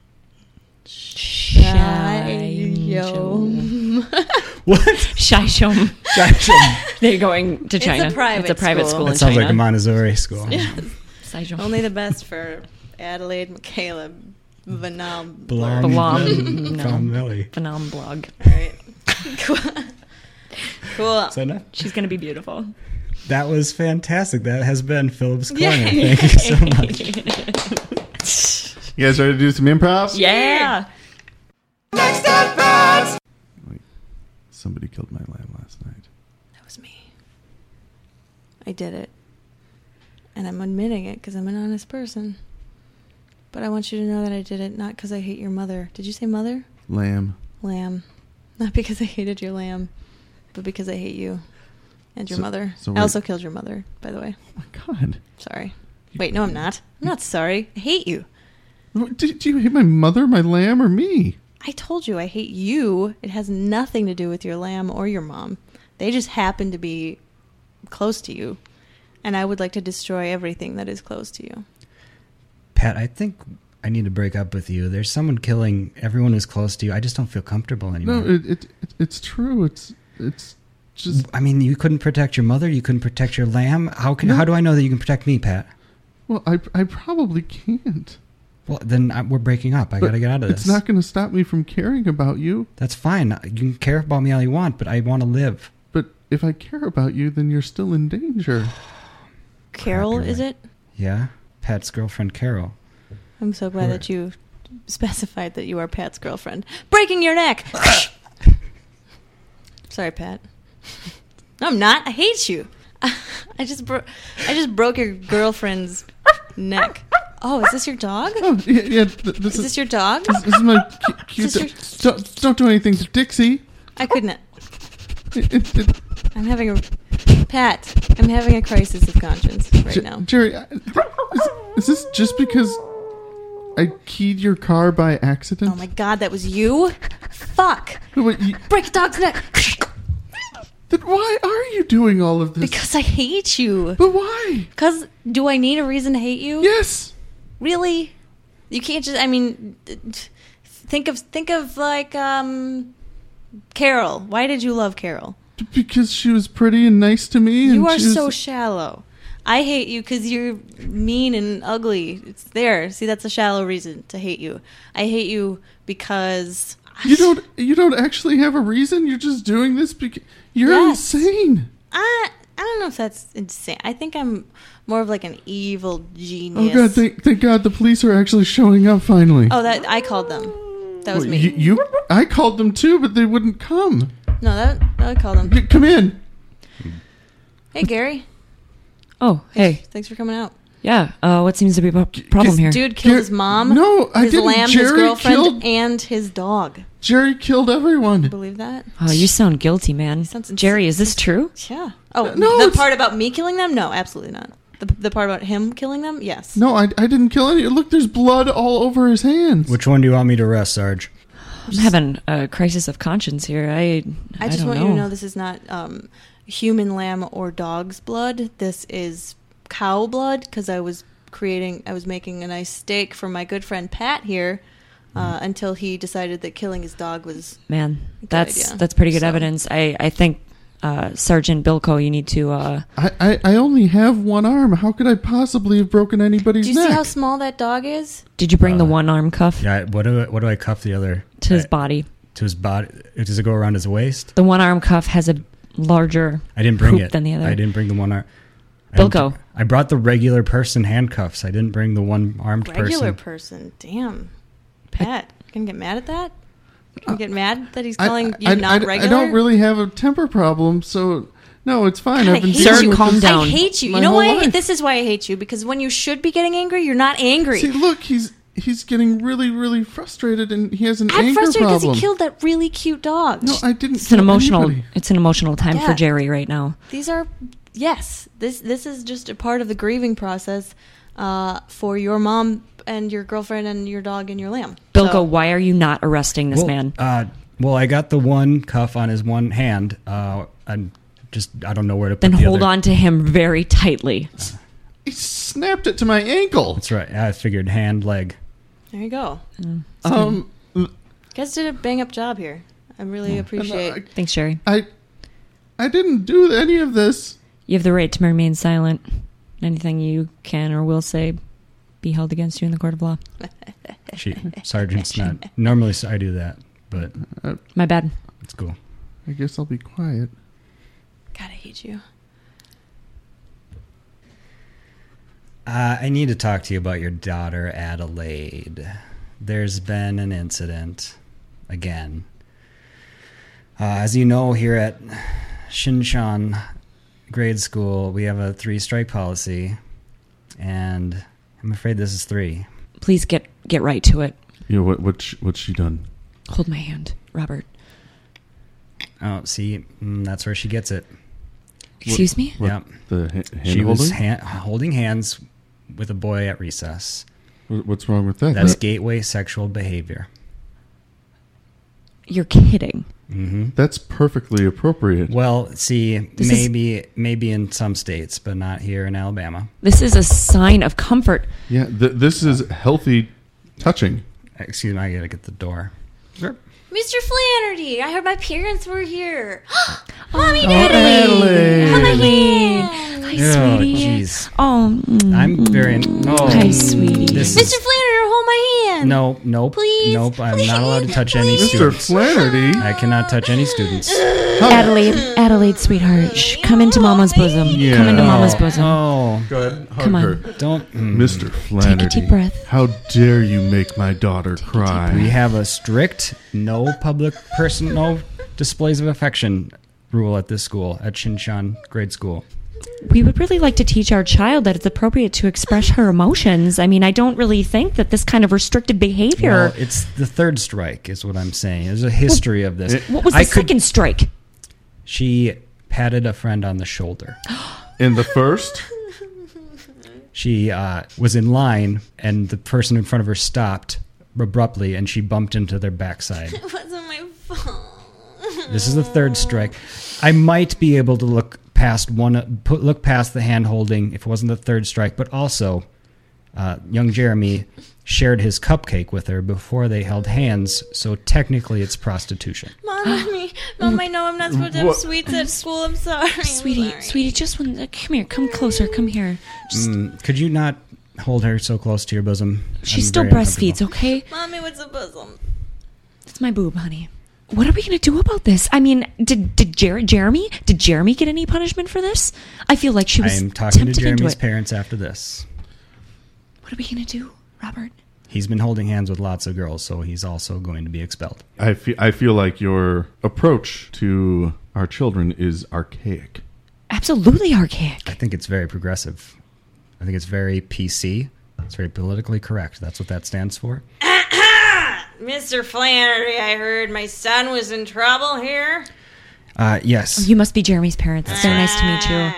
Shio. What? Shishom. Shishom. They're going to It's a China. private It's a private school. school, That in sounds China. like a Montessori school. Shishom. Only the best for Adelaide, Michaela, Vanal. Blom. Blom. Blom No. Valley. Phenom blog. All right. Cool. Cool. Is that enough? She's going to be beautiful. That was fantastic. That has been Philip's Corner. Yay. Thank you so much. You guys ready to do some improv? Yeah. Next at bat. Wait, somebody killed my lamb last night. That was me. I did it. And I'm admitting it because I'm an honest person. But I want you to know that I did it not because I hate your mother. Did you say mother? Lamb. Lamb. Not because I hated your lamb, but because I hate you and your So- mother. so I wait- also killed your mother, by the way. Oh my God. Sorry. Wait, no, I'm not. I'm not sorry. I hate you. What- Did, did you hit my mother, my lamb, or me? I told you I hate you. It has nothing to do with your lamb or your mom. They just happen to be close to you. And I would like to destroy everything that is close to you. Pat, I think I need to break up with you. There's someone killing everyone who's close to you. I just don't feel comfortable anymore. No, it, it, it it's true. It's it's just I mean, you couldn't protect your mother. You couldn't protect your lamb. How can? No. How do I know that you can protect me, Pat? well, I I probably can't. Well, then I, we're breaking up. I But got to get out of this. It's not going to stop me from caring about you. That's fine. You can care about me all you want, but I want to live. But if I care about you, then you're still in danger. Carol, you're is right. it? Yeah, Pat's girlfriend, Carol. I'm so glad Who- that you specified that you are Pat's girlfriend. Breaking your neck! Sorry, Pat. No, I'm not. I hate you. I just bro- I just broke your girlfriend's neck. Oh, is this your dog? Oh yeah, yeah th- this Is is this your dog? this, this is my cu- cute. Is this do- don't, don't do anything to Dixie. I couldn't. It, it, it, I'm having a Pat. I'm having a crisis of conscience right J- now. Jerry, I- is, is this just because I keyed your car by accident? Oh my God, that was you! Fuck! No, wait, you, Break a dog's neck. then why are you doing all of this? Because I hate you. But why? Because do I need a reason to hate you? Yes. Really? You can't just. I mean, think of think of like um, Carol. Why did you love Carol? Because she was pretty and nice to me. And You are she was- so shallow. I hate you because you're mean and ugly. It's there. See, that's a shallow reason to hate you. I hate you because You don't. You don't actually have a reason. You're just doing this because you're Yes. insane. I I don't know if that's insane. I think I'm more of like an evil Oh genius. God! Thank, thank God the police are actually showing up finally. Oh, that I called them. That was Well, me. You, you, I called them too, but they wouldn't come. No, that I called them. Y- Come in. Hey, Gary. Oh, hey. Thanks for coming out. Yeah. Uh, what seems to be a problem here? Dude killed Gar- his mom, No, I his didn't. lamb, his Jerry girlfriend, killed- and his dog. Jerry killed everyone. Believe that? Oh, you sound guilty, man. Sounds Jerry, is this true? Yeah. Oh, No, the it's- part about me killing them? No, absolutely not. The, the part about him killing them? Yes. No, I, I didn't kill any. Look, there's blood all over his hands. Which one do you want me to arrest, Sarge? I'm having a crisis of conscience here. I I just don't want know. you to know this is not um, human, lamb, or dog's blood. This is cow blood because I was creating, I was making a nice steak for my good friend Pat here uh, until he decided that killing his dog was. Man, Good that's idea. that's pretty good So- evidence. I I think uh, Sergeant Bilko, you need to. Uh, I, I, I only have one arm. How could I possibly have broken anybody's Do you neck? see how small that dog is? did you bring the Uh, one arm cuff Yeah. What do I, what do I cuff the other to his uh, body? to his body? Does it go around his waist? The one arm cuff has a larger. I didn't bring Poop it. than the other. I didn't bring the one arm. I didn't- Bilko. I brought the regular person handcuffs. I didn't bring the one armed Regular person. person. Damn. Pat, gonna get mad at that? Gonna get mad that he's I- calling you I, not I, regular? I don't really have a temper problem, so no, it's fine. God, I I've been hate dealing you. with Calm this down. I hate you. my You know whole why? life. This is why I hate you, because when you should be getting angry, you're not angry. See, look, he's he's getting really, really frustrated, and he has an I'm anger frustrated because problem. he killed that really cute dog. No, I didn't. It's an kill emotional. anybody. It's an emotional time for Yeah. Jerry right now. These are, yes, this this is just a part of the grieving process uh, for your mom and your girlfriend and your dog and your lamb. Bilko, So- why are you not arresting this well, man? Uh, well, I got the one cuff on his one hand. Uh, I'm just I don't know where to put Then the hold other. on to him very tightly. He snapped it to my ankle. That's right. I figured hand, leg. There you go. Um, You guys did a bang up job here. I really appreciate. and, Thanks, Jerry. I, I didn't do any of this. You have the right to remain silent. Anything you can or will say be held against you in the court of law. She, Sergeant's not normally. I do that, but My bad. it's cool. I guess I'll be quiet. God, I hate you. Uh, I need to talk to you about your daughter, Adelaide. There's been an incident again. Uh, as you know, here at Shinshan Grade School, we have a three-strike policy, and I'm afraid this is three. Please get get right to it. You know what? What? Sh- what's she done? Hold my hand, Robert. Oh, see, mm, that's where she gets it. Excuse me? What, Yep. The ha- hand She was holding? ha- holding hands with a boy at recess. What- What's wrong with that? That's That- gateway sexual behavior. You're kidding. hmm That's perfectly appropriate. Well, see, This is- maybe maybe in some states, but not here in Alabama. This is a sign of comfort. Yeah, th- this is healthy touching. Excuse me, I gotta get the door. Mister Flannery, I heard my parents were here. Mommy, Oh, Daddy, Adelaide. hold my hand. Hi, Oh, sweetie. jeez. Oh, mm, I'm very. Oh, Hi, sweetie. This Mister is, Flannery, hold my hand. no, nope, Please, nope. I'm please, not allowed to touch any please. Mister students. Flannery. I cannot touch any students. Adelaide, Adelaide, sweetheart. Shh, come into Mama's bosom. Yeah. Come into Mama's Oh, bosom. Oh, Go ahead. Hug Come on. her. don't. mm. Mister Flannery. deep breath. How dare you make my daughter cry? We have a strict no public person, no displays of affection rule at this school, at Shinshan Grade School. We would really like to teach our child that it's appropriate to express her emotions. I mean, I don't really think that this kind of restricted behavior. Well, it's the third strike, is what I'm saying. There's a history of this. it- What was the I could- second strike? She patted a friend on the shoulder. In the first? She uh, was in line, and the person in front of her stopped abruptly, and she bumped into their backside. It wasn't my fault. This is the third strike. I might be able to look past one, put, look past the hand holding if it wasn't the third strike, but also, uh, young Jeremy shared his cupcake with her before they held hands, so technically it's prostitution. Mommy, Mom, I know I'm not supposed to have What? sweets at school. I'm sorry. I'm Sweetie, sorry. sweetie, just one. Uh, come here, come closer, come here. Just, Mm, could you not hold her so close to your bosom? she I'm still very breastfeeds, uncomfortable. okay? Mommy, what's a bosom? It's my boob, honey. What are we gonna do about this? I mean, did did Jer- Jeremy did Jeremy get any punishment for this? I feel like she I was am talking to tempted into Jeremy's it. parents after this. What are we gonna do, Robert? He's been holding hands with lots of girls, so he's also going to be expelled. I feel, I feel like your approach to our children is archaic. Absolutely archaic. I think it's very progressive. I think it's very P C. It's very politically correct. That's what that stands for. Mister Flannery, I heard my son was in trouble here. Uh, yes. You must be Jeremy's parents. It's so nice to meet you.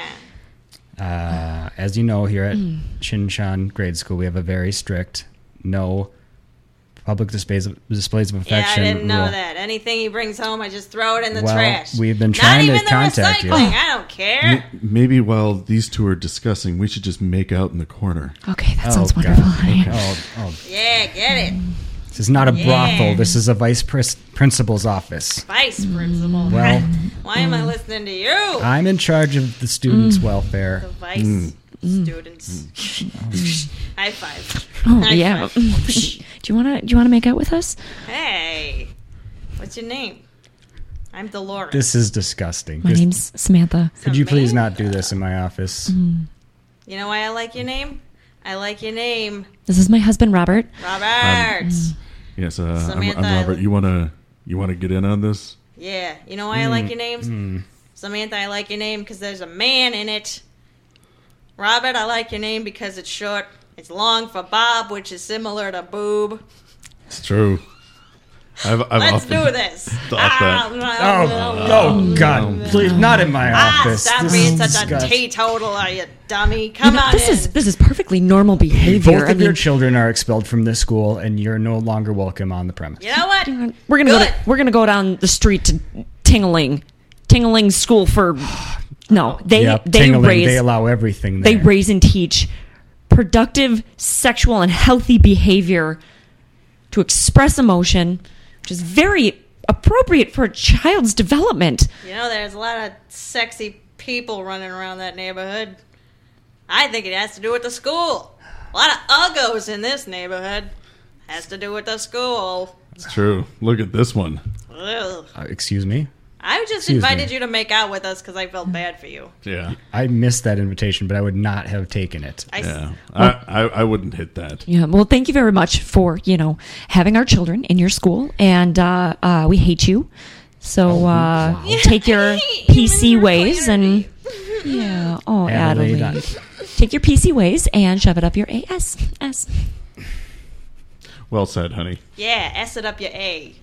Uh, as you know, here at Mm. Shinshan Grade School, we have a very strict no public displays of, displays of Yeah, I affection didn't know rule. that. Anything he brings home, I just throw it in the Well, trash. we've been Not trying to even the contact you. recycling. I don't care. M- Maybe while these two are discussing, we should just make out in the corner. Okay, that Oh, sounds God. wonderful, honey. Oh, oh, Yeah, get it. this is not a Yeah. brothel. This is a vice pres- principal's office. Vice principal. Well, Why am I listening to you? I'm in charge of the students' welfare. the vice students. High five. Oh High yeah. five. do you wanna do you wanna make out with us? Hey, what's your name? I'm Dolores. This is disgusting. My This- name's Samantha. could you please Samantha. not do this in my office? You know why I like your name? I like your name, This is my husband, Robert. Robert. Yes, uh, I'm, Samantha. I'm Robert. You wanna you wanna get in on this? Yeah, you know why I like your names? Samantha, I like your name because there's a man in it. Robert, I like your name because it's short. It's long for Bob, which is similar to boob. It's true. I've, I've Let's often do this. thought that. Oh, oh God! Please, not in my Ah, office. stop This being is such a disgusting. teetotaler, you dummy. Come You know, on this in. is this is perfectly normal behavior. Both I of your mean, children are expelled from this school, and you're no longer welcome on the premise. You know what? we're gonna go. Good. To, we're gonna go down the street to Tingling, Tingling School for. No, they Yep, they tingling, raise they allow everything they there. raise and teach productive sexual and healthy behavior to express emotion, which is very appropriate for a child's development. You know, there's a lot of sexy people running around that neighborhood. I think it has to do with the school. A lot of uggos in this neighborhood. Has to do with the school. It's true. Look at this one. Ugh. Uh, excuse me? I just Excuse invited me. you to make out with us because I felt bad for you. Yeah, I missed that invitation, but I would not have taken it. I, yeah. I, I I wouldn't hit that. Yeah, well, thank you very much for you know having our children in your school, and uh, uh, we hate you. So uh, take your P C ways and yeah, oh Adelaide, Adelaide, take your P C ways and shove it up your ass. S. Well said, honey. Yeah, S it up your A.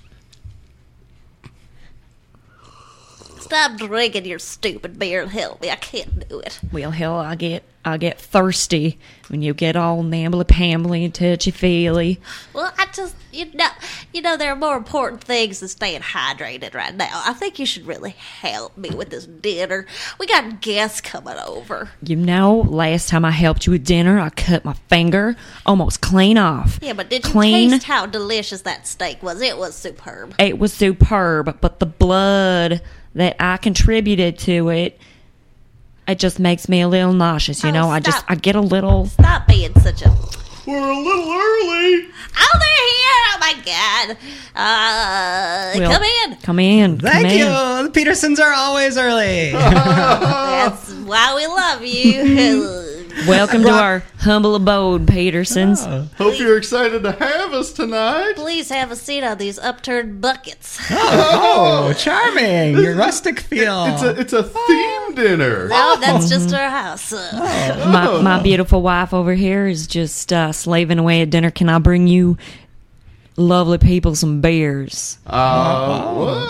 Stop drinking your stupid beer and help me. I can't do it. Well, hell, I get I get thirsty when you get all nambly pambly and touchy feely. Well, I just, you know, you know, there are more important things than staying hydrated right now. I think you should really help me with this dinner. We got guests coming over. You know, last time I helped you with dinner, I cut my finger almost clean off. Yeah, but did you clean? taste how delicious that steak was? It was superb. It was superb, but the blood that I contributed to it, it just makes me a little nauseous. You Oh, know, I just stop. I get a little. Stop being such a... We're a little early. Oh, they're here! Oh, my God. Uh, Well, come in. Come in. come Thank in. you! The Petersons are always early! That's why we love you. Welcome to our humble abode, Petersons. Hope you're excited to have us tonight. Please have a seat on these upturned buckets. Oh, charming! Your rustic feel. It's a it's a theme dinner. No, that's just our house. Uh, My, my beautiful wife over here is just uh, slaving away at dinner. Can I bring you lovely people some beers? Uh, whoa.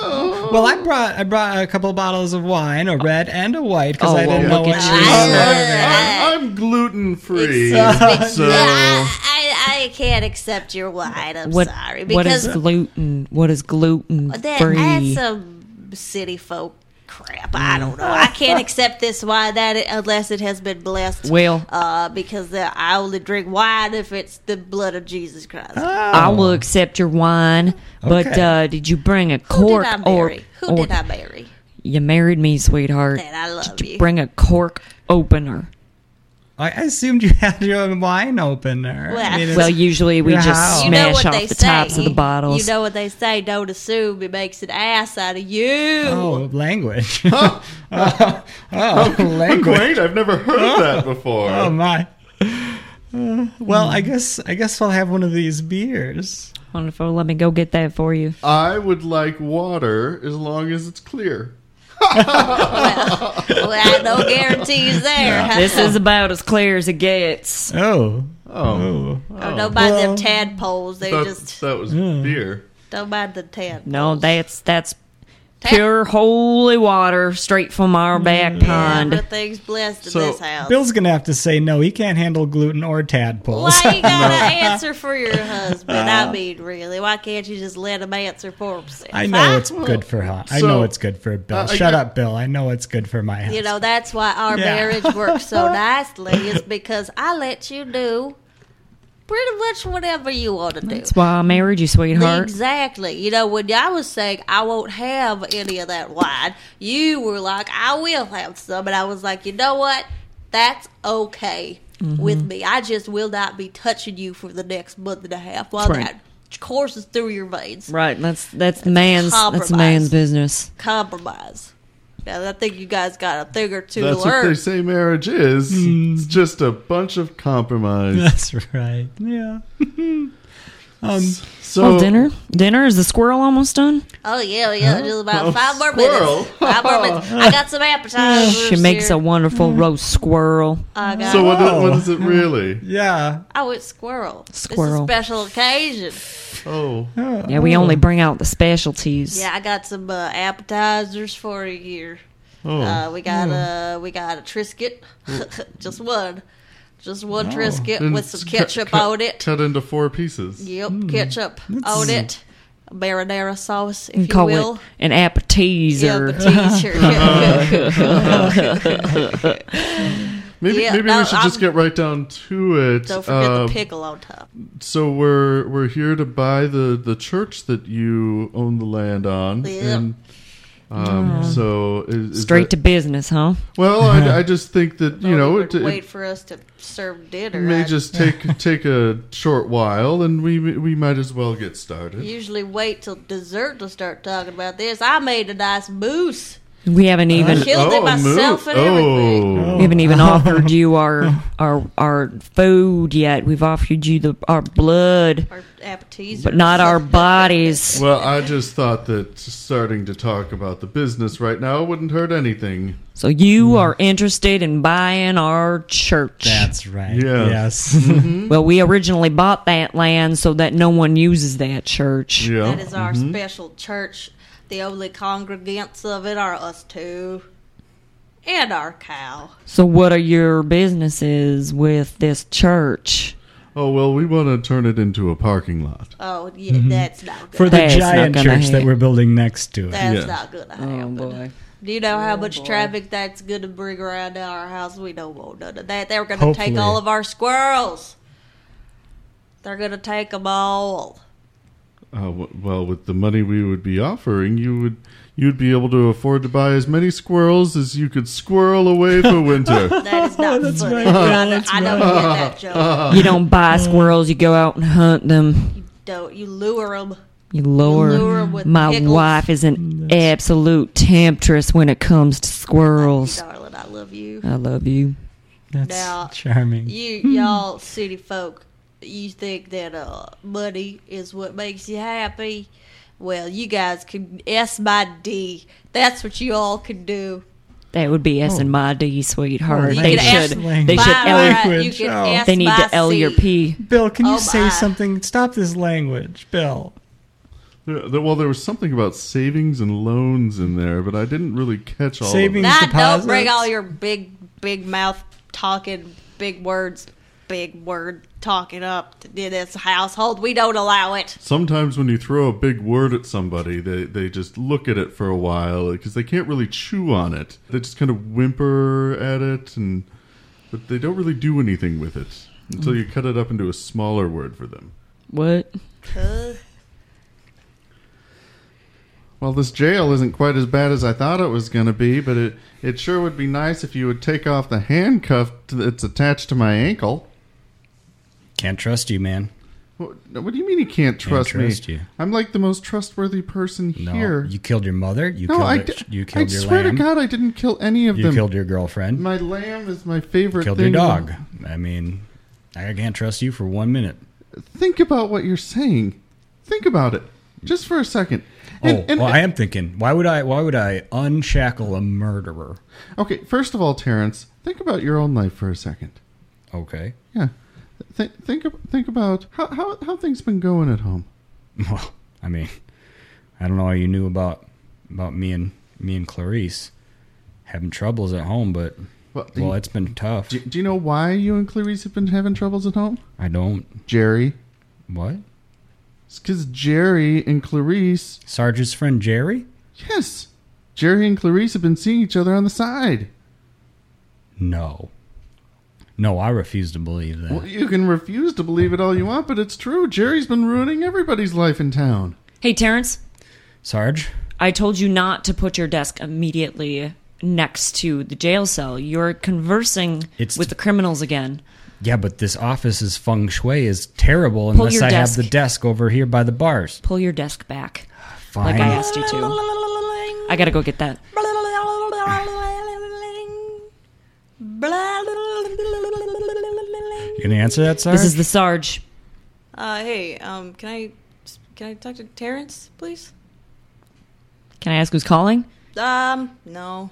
Well, I brought I brought a couple bottles of wine, a red and a white, because Oh, I didn't well, know look what at you you. were I- serving. I'm, I'm gluten free, Excuse me. so I, I, I can't accept your wine. I'm What, sorry. what is Because gluten? What is gluten that, that's free? some city folk crap. I don't know. I can't accept this wine that it, unless it has been blessed. Well- uh, because the, I only drink wine if it's the blood of Jesus Christ. I will accept your wine, but Okay. uh, did you bring a Who cork did I or, marry? Who or did I marry? you married me, sweetheart? That I love Did you. you bring a cork opener? I I assumed you had your wine opener. Well, I mean, it's- Well, usually we Your just house. You know smash what off they the say. tops of the bottles. You know what they say. Don't assume it makes an ass out of you. oh, language. oh, oh, language. quaint. I've never heard of that before. Oh my. Uh, well, I guess I guess I'll have one of these beers. Wonderful. Let me go get that for you. I would like water as long as it's clear. Well, no guarantees there. This is about as clear as it gets. Oh. Oh, Oh. Oh, don't mind Well- them tadpoles. They that, just that was Mm. beer. don't mind the tadpoles. No, that's that's Ta- pure holy water straight from our back Yeah, pond. everything's blessed in So, this house. Bill's gonna have to say no. He can't handle gluten or tadpoles. Why you gotta answer for your husband? I mean, really, why can't you just let him answer for himself? I know huh? it's good for him. I So, know it's good for Bill. uh, I Shut got- up, Bill. I know it's good for my house. You know, that's why our Yeah. marriage works so nicely, is because I let you do pretty much whatever you want to do. That's why I married you, sweetheart. Exactly. You know, when I was saying I won't have any of that wine, you were like, I will have some. And I was like, you know what? That's okay Mm-hmm. with me. I just will not be touching you for the next month and a half while That's right. that courses through your veins. Right. That's that's the man's that's the compromise. man's business. Compromise. Now, I think you guys got a thing or two That's to what they learn. say marriage is. It's just a bunch of compromise. That's right. Yeah. um. So Well, dinner dinner is the squirrel almost done? Oh, yeah, yeah. Just about Oh, five more squirrel. minutes. Five more minutes. I got some appetizers. She makes here. a wonderful roast squirrel. I got So what, Oh. what is it really? Yeah. Oh, it's squirrel. Squirrel. It's a special occasion. Oh, Yeah, we only bring out the specialties. Yeah, I got some uh, appetizers for you here. oh. Uh, we got a we got a Triscuit, just one, just one Triscuit And with some it's ketchup cut, cut, on it. Cut into four pieces. Yep, ketchup on it. Marinara sauce, if We you call will. it an appetizer. Yeah, Maybe Yeah, maybe no, we should just I'm- get right down to it. Don't forget Uh, the pickle on top. So we're we're here to buy the the church that you own the land on, Yep. and um, so is, is Straight that- to business, huh? Well, I, I just think that you know Don't it, even it wait for us to serve dinner. may I just take take a short while, and we we might as well get started. usually wait till dessert to start talking about this. I made a nice mousse. We haven't even Killed it myself moo- and everything. oh. we haven't even offered you our our our food yet. We've offered you the our blood, Our appetizers. but not our bodies. Well, I just thought that starting to talk about the business right now wouldn't hurt anything. So you are interested in buying our church. That's right. Yeah. Yes. Well, we originally bought that land so that no one uses that church. Yeah. That is our special church. The only congregants of it are us two. And our cow. So what are your businesses with this church? Oh well, we want to turn it into a parking lot. Oh, yeah, that's not For good. the That's not giant gonna church that happen. we're building next to it. That's Yeah. not going to Oh happen. boy. Do you know how much boy. traffic that's going to bring around to our house? We don't want none of that. They're going to take Hopefully. all of our squirrels. They're going to take them all. Uh, w- well, with the money we would be offering, you would you'd be able to afford to buy as many squirrels as you could squirrel away for winter. That is not That's funny. right, I, Bill, don't- that's I don't get that joke. You don't buy squirrels, you go out and hunt them. You don't. You lure them. You lure. lure 'em with My pickles. wife is an absolute temptress when it comes to squirrels. Darling, I love you. I love you. That's Now, charming. You y'all city folk, you think that uh, money is what makes you happy? Well, you guys can S my D. That's what you all can do. That would be S and my D, sweetheart. Oh, they you can should. ask- They should. By L- right, you language. can Oh. S they need my to L your C. P. Bill, can you Oh, say my. something? Stop this language, Bill. There- there- well, there was something about savings and loans in there, but I didn't really catch all Savings- of it. Nah, don't deposits? bring all your big, big mouth talking, big words, big word talking up to this household. We don't allow it. Sometimes when you throw a big word at somebody, they, they just look at it for a while because they can't really chew on it. They just kind of whimper at it, and but they don't really do anything with it until you cut it up into a smaller word for them. What? Uh, Well, this jail isn't quite as bad as I thought it was going to be, but it, it sure would be nice if you would take off the handcuff that's attached to my ankle. Can't trust you, man. What, what do you mean you can't trust, trust me? you. I'm like the most trustworthy person No, here. you killed your mother. You no, killed I, it- di- you killed I your swear lamb. to God, I didn't kill any of You them. killed your girlfriend. My lamb is my favorite killed thing. your dog. I mean, I can't trust you for one minute. Think about what you're saying. Think about it, just for a second. Oh, And- and- well, I am thinking. Why would I? Why would I unshackle a murderer? Okay, first of all, Terrence, think about your own life for a second. Okay. Yeah, Th- think ab- think about how how how things been going at home. Well, I mean, I don't know how you knew about about me and me and Clarice having troubles at home, but Well, well, you- it's been tough. Do, do you know why you and Clarice have been having troubles at home? I don't. Jerry. What? It's because Jerry and Clarice. Sarge's friend Jerry? Yes, Jerry and Clarice have been seeing each other on the side. No. No, I refuse to believe that. Well, you can refuse to believe it all you want, but it's true. Jerry's been ruining everybody's life in town. Hey, Terrence, Sarge? I told you not to put your desk immediately next to the jail cell. You're conversing It's- with the criminals again. Yeah, but this office's feng shui is terrible Pull unless your I desk. have the desk over here by the bars. Pull your desk back, Fine. like I asked you to. I gotta go get that. You gonna answer that, Sarge? This is the Sarge. Uh, hey, um, can I can I talk to Terrence, please? Can I ask who's calling? Um, no.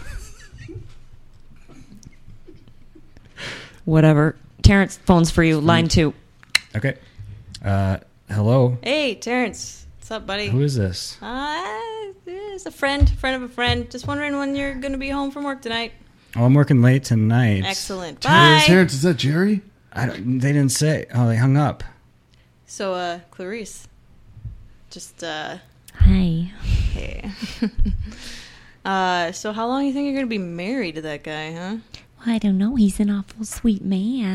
Whatever. Terrence, phone's for you. Line two. Okay. Uh, hello. Hey, Terrence, what's up, buddy? Who is this? Uh, it's a friend, friend of a friend. Just wondering when you're gonna be home from work tonight. Oh, I'm working late tonight. Excellent. Terrence, Bye. Terrence, is that Jerry? I don't, they didn't say. Oh, they hung up. So, uh, Clarice, just uh, Hi. hey. uh, so how long do you think you're gonna be married to that guy, huh? Well, I don't know. He's an awful sweet man.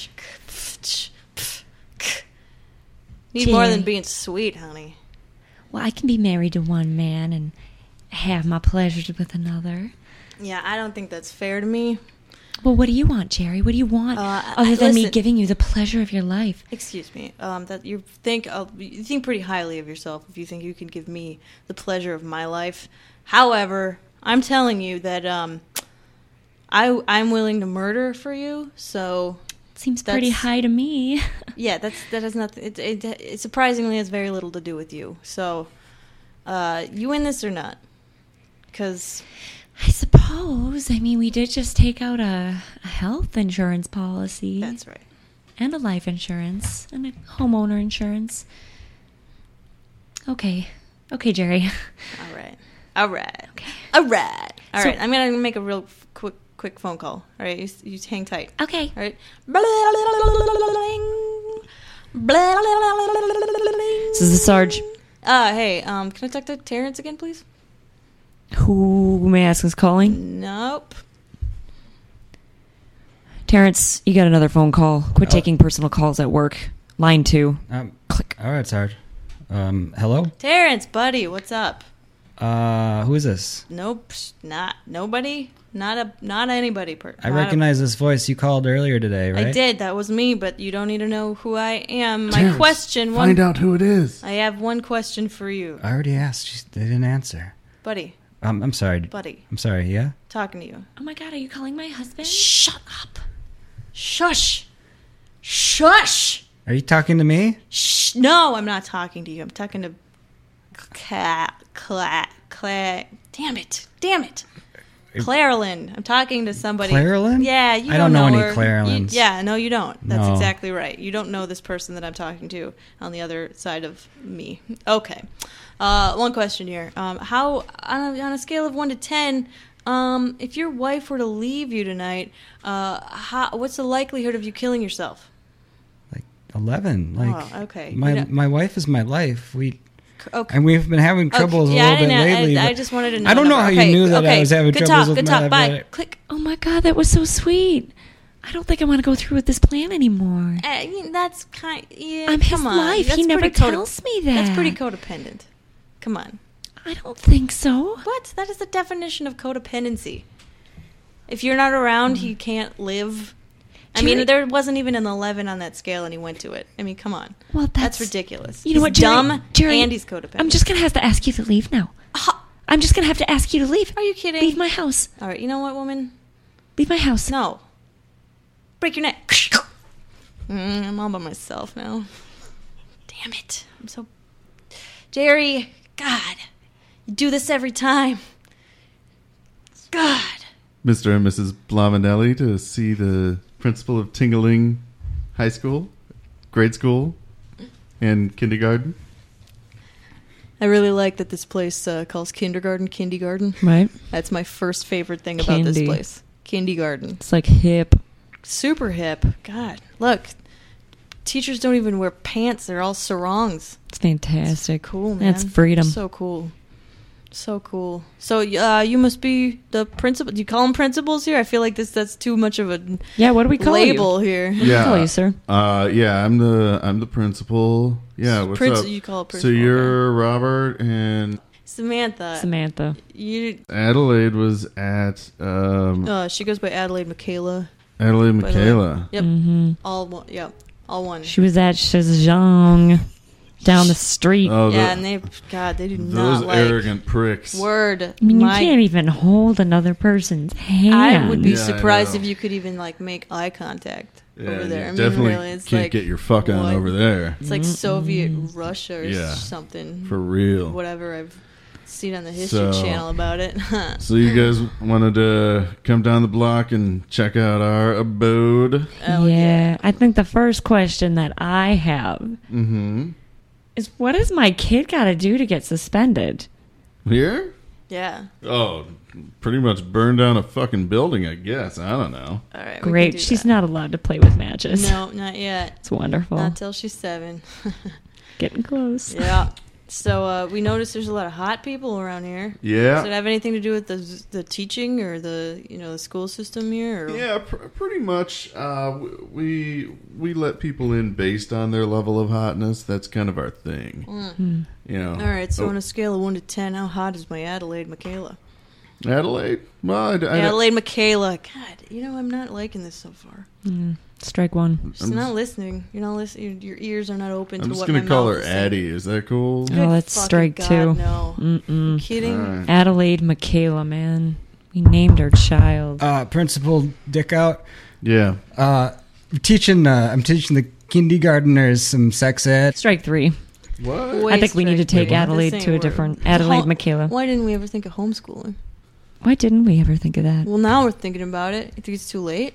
Need more than Jerry. being sweet, honey. Well, I can be married to one man and have my pleasures with another. Yeah, I don't think that's fair to me. Well, what do you want, Jerry? What do you want Uh, other than me listen. giving you the pleasure of your life? Excuse me. Um, that you think uh, you think pretty highly of yourself if you think you can give me the pleasure of my life. However, I'm telling you that um, I I'm willing to murder for you. So Seems pretty That's- high to me. yeah, that's that has nothing. It, it, it surprisingly has very little to do with you. So, uh, you in this or not? Because I suppose. I mean, we did just take out a, a health insurance policy. that's right. And a life insurance. And a homeowner insurance. Okay. Okay, Jerry. All right. All right. Okay. All right. All So- right. I'm gonna make a real f- quick quick phone call. All right. You, s- you hang tight. Okay. All right. This is the Sarge. Uh, hey, um, can I talk to Terrence again, please? Who may I ask is calling? Nope. Terrence, you got another phone call. Quit Oh. taking personal calls at work. Line two. Um, Click. all right, Sarge. Um, hello. Terrence, buddy, what's up? Uh, who is this? Nope, not nobody, not a not anybody. Per, I not a- recognize this voice. You called earlier today, right? I did. That was me, but you don't need to know who I am. My Terrence, question. One, Find out who it is. I have one question for you, I already asked. She- They didn't answer. buddy. Um, I'm sorry. Buddy, I'm sorry. Yeah. talking to you. Oh my God, are you calling my husband? Shut up. Shush. Shush. Are you talking to me? Shh. No, I'm not talking to you. I'm talking to Cat. Clat. Clat. Damn it. Damn it. Clarilyn. I'm talking to somebody. Clarilyn? Yeah, you I don't, don't know any her. Clarilyns. You- yeah, no, you don't. That's No. exactly right. You don't know this person that I'm talking to on the other side of me. Okay. Uh, one question here. Um, how on a, on a scale of one to ten, um, if your wife were to leave you tonight, uh, how, what's the likelihood of you killing yourself? Like eleven. Like Oh, okay. My You know- my wife is my life. We Okay. and we've been having troubles Okay, yeah, a little I bit know. lately. I, I but just wanted to know. I don't know number. how Okay, you knew that okay. I was having good troubles talk, with good my. talk. Bye. but- Click. Oh my god, that was so sweet. I don't think I want to go through with this plan anymore. Uh, that's kind. Yeah, I'm his come on. life. That's He never pretty code- tells me that. That's pretty codependent. Come on. I don't think so. What? That is the definition of codependency. If you're not around, he can't live. I Jerry- mean, there wasn't even an eleven on that scale, and he went to it. I mean, come on. Well, That's, that's, ridiculous. You know He's what, Jerry? dumb Jerry, and he's codependent. I'm just gonna have to ask you to leave now. Ha- I'm just gonna have to ask you to leave. Are you kidding? Leave my house. All right, you know what, woman? Leave my house. No. Break your neck. Mm, I'm all by myself now. Damn it. I'm so... Jerry, God. You do this every time. God. Mister and Missus Blavanelli to see the principal of Tingaling High School, grade school, and kindergarten. I really like that this place uh, calls kindergarten kindergarten. Right? That's my first favorite thing about this Kindy. place. Kindergarten. It's like hip. Super hip. God. Look. Teachers don't even wear pants. They're all sarongs. It's fantastic. Cool, man. That's freedom. So cool. So cool. So uh, you must be the principal. Do you call them principals here? I feel like this that's too much of a Yeah, what do we call label you? here. What do we call you, sir? Uh, yeah, I'm the I'm the principal. Yeah, what's Prince- up? you call it So principal, you're Robert, and Samantha. Samantha. You. Adelaide was at um, Uh, she goes by Adelaide Michaela. Adelaide by the way. Michaela. Yep. Mm-hmm. All one. Yep. All one. She was at Shazong down the street. Oh, yeah, the- and they. God, they do those not like. arrogant pricks. Word. I mean, you My- can't even hold another person's hand. I would be Yeah, I surprised know. if you could even like make eye contact Yeah, over there. you I mean, definitely really, it's can't like get your fuck on what? over there. It's like Soviet Russia or Yeah. something. For real. Whatever I've seen on the History So- Channel about it. So you guys wanted to come down the block and check out our abode? Oh, yeah, I think the first question that I have Mm-hmm. is, what does my kid got to do to get suspended? Here? Yeah. Oh, pretty much burn down a fucking building, I guess. I don't know. All right. we can Great, do she's that. not allowed to play with matches. No, not yet. It's wonderful. Not till she's seven. Getting close. Yeah. So uh, we noticed there's a lot of hot people around here. Yeah. Does it have anything to do with the the teaching or the you know the school system here? Or? Yeah, pr- pretty much. Uh, w- we we let people in based on their level of hotness. That's kind of our thing. Mm. You know. All right. So Oh, on a scale of one to ten, how hot is my Adelaide Michaela? Adelaide. Well, I, I, Adelaide Michaela. God, you know I'm not liking this so far. Mm, strike one. She's not listening. You're not listening. Your ears are not open I'm to just what gonna my call mouth her is saying. Addie. Is that cool? Good Oh, that's fucking strike God, two. No. Mm-mm. Kidding? All right. Adelaide Michaela, man. We named our child. Uh, Principal Dick out. Yeah. Uh, teaching. Uh, I'm teaching the kindergartners some sex ed. Strike three. What? Wait, I think we need to strike take three. Adelaide This to a ain't different word. Adelaide Home- Michaela. Why didn't we ever think of homeschooling? Why didn't we ever think of that? Well, now we're thinking about it. You think it's too late?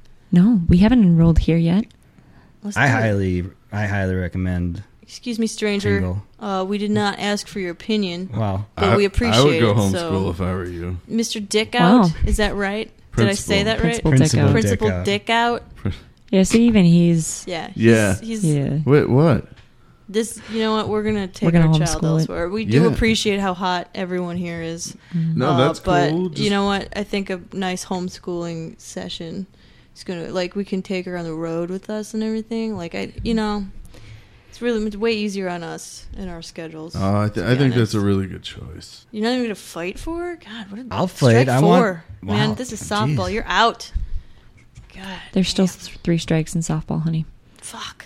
No, we haven't enrolled here yet. Let's I do it. highly, I highly recommend. Excuse me, stranger. Tingle. Uh, we did not ask for your opinion, Wow. but I, we appreciate I would go it. homeschool so, if I were you. Mister Dick Wow. out. Is that right? Did I say Principal. that right? Principal Dick Principal out. Principal Dick out. Dick out. Yeah, so even he's... Yeah. Yeah. He's, he's Yeah. Wait, what? This. You know what? We're gonna take We're gonna our child homeschool it. elsewhere. We do Yeah. appreciate how hot everyone here is. No, Uh, that's but cool. you Just- know what? I think a nice homeschooling session is gonna like we can take her on the road with us and everything. Like I, you know, it's really it's way easier on us and our schedules. Oh, I, to th- be I think that's honest. a really good choice. You're not even gonna fight for her? God, what? A, I'll fight. strike I four. want- Man, wow. this is Jeez. softball. You're out. God, There's still damn. th- three strikes in softball, honey. Fuck.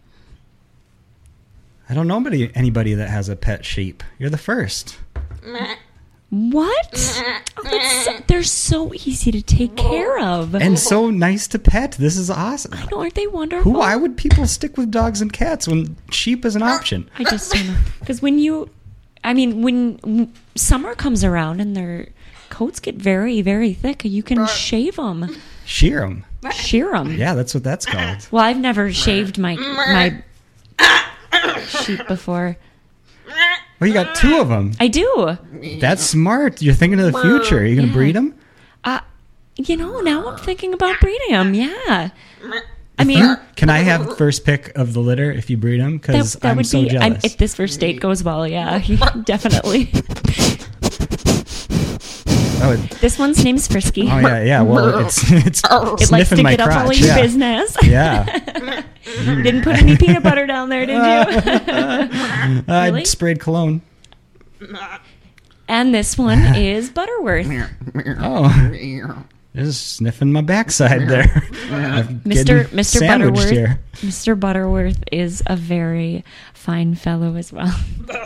I don't know anybody, anybody that has a pet sheep. You're the first. What? Oh, that's so, they're so easy to take care of. And so nice to pet. This is awesome. I know, aren't they wonderful? Who? Why would people stick with dogs and cats when sheep is an option? I just don't know. Because when you, I mean, when w- summer comes around and their coats get very, very thick, you can shave them, Shear them. shear them. Yeah, that's what that's called. Well, I've never shaved my my sheep before. Well, you got two of them. I do. That's smart. You're thinking of the future. Are you going to Yeah. breed them? Uh, you know, now I'm thinking about breeding them. Yeah. I mean, Can I have first pick of the litter if you breed them? that, Because that I'm would so be I'm, jealous. if this first date goes well. Yeah, definitely. oh, it- This one's name's Frisky. oh, yeah, yeah. Well, it's it's It likes sniffing to my get up all crotch. your Yeah. business. Yeah. Didn't put any peanut butter down there, did you? I Really? sprayed cologne. And this one is Butterworth. Oh. Just sniffing my backside there. I'm Mister getting Mister sandwiched Butterworth. here. Mister Butterworth is a very fine fellow as well.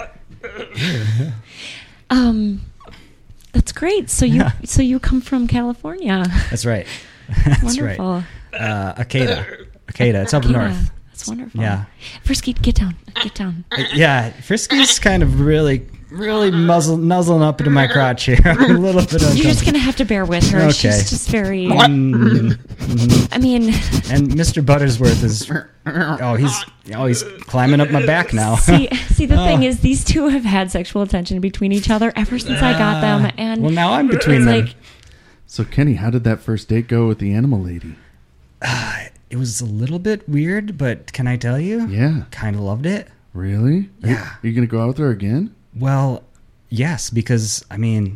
um, that's great. So you Yeah. so you come from California. That's right. That's Wonderful. right. Uh, Akeda. Akeda. It's up Yeah, north. that's wonderful. Yeah. Frisky, get down. Get down. Uh, Yeah. Frisky's kind of really, really muzzle, nuzzling up into my crotch here. I'm a little bit uncomfortable. You're just gonna have to bear with her. Okay. She's just very. Mm, I mean, and Mister Buttersworth is, oh, he's, oh, he's climbing up my back now. see, see, the Oh. thing is, these two have had sexual tension between each other ever since I got them, and well, now I'm between it's them. like, So, Kenny, how did that first date go with the animal lady? It was a little bit weird, but can I tell you? Yeah. Kind of loved it. Really? Are you- Yeah. Are you going to go out with her again? Well, yes, because, I mean,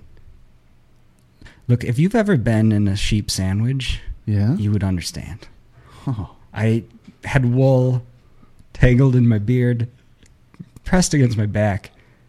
look, if you've ever been in a sheep sandwich, Yeah. you would understand. Oh. I had wool tangled in my beard, pressed against my back.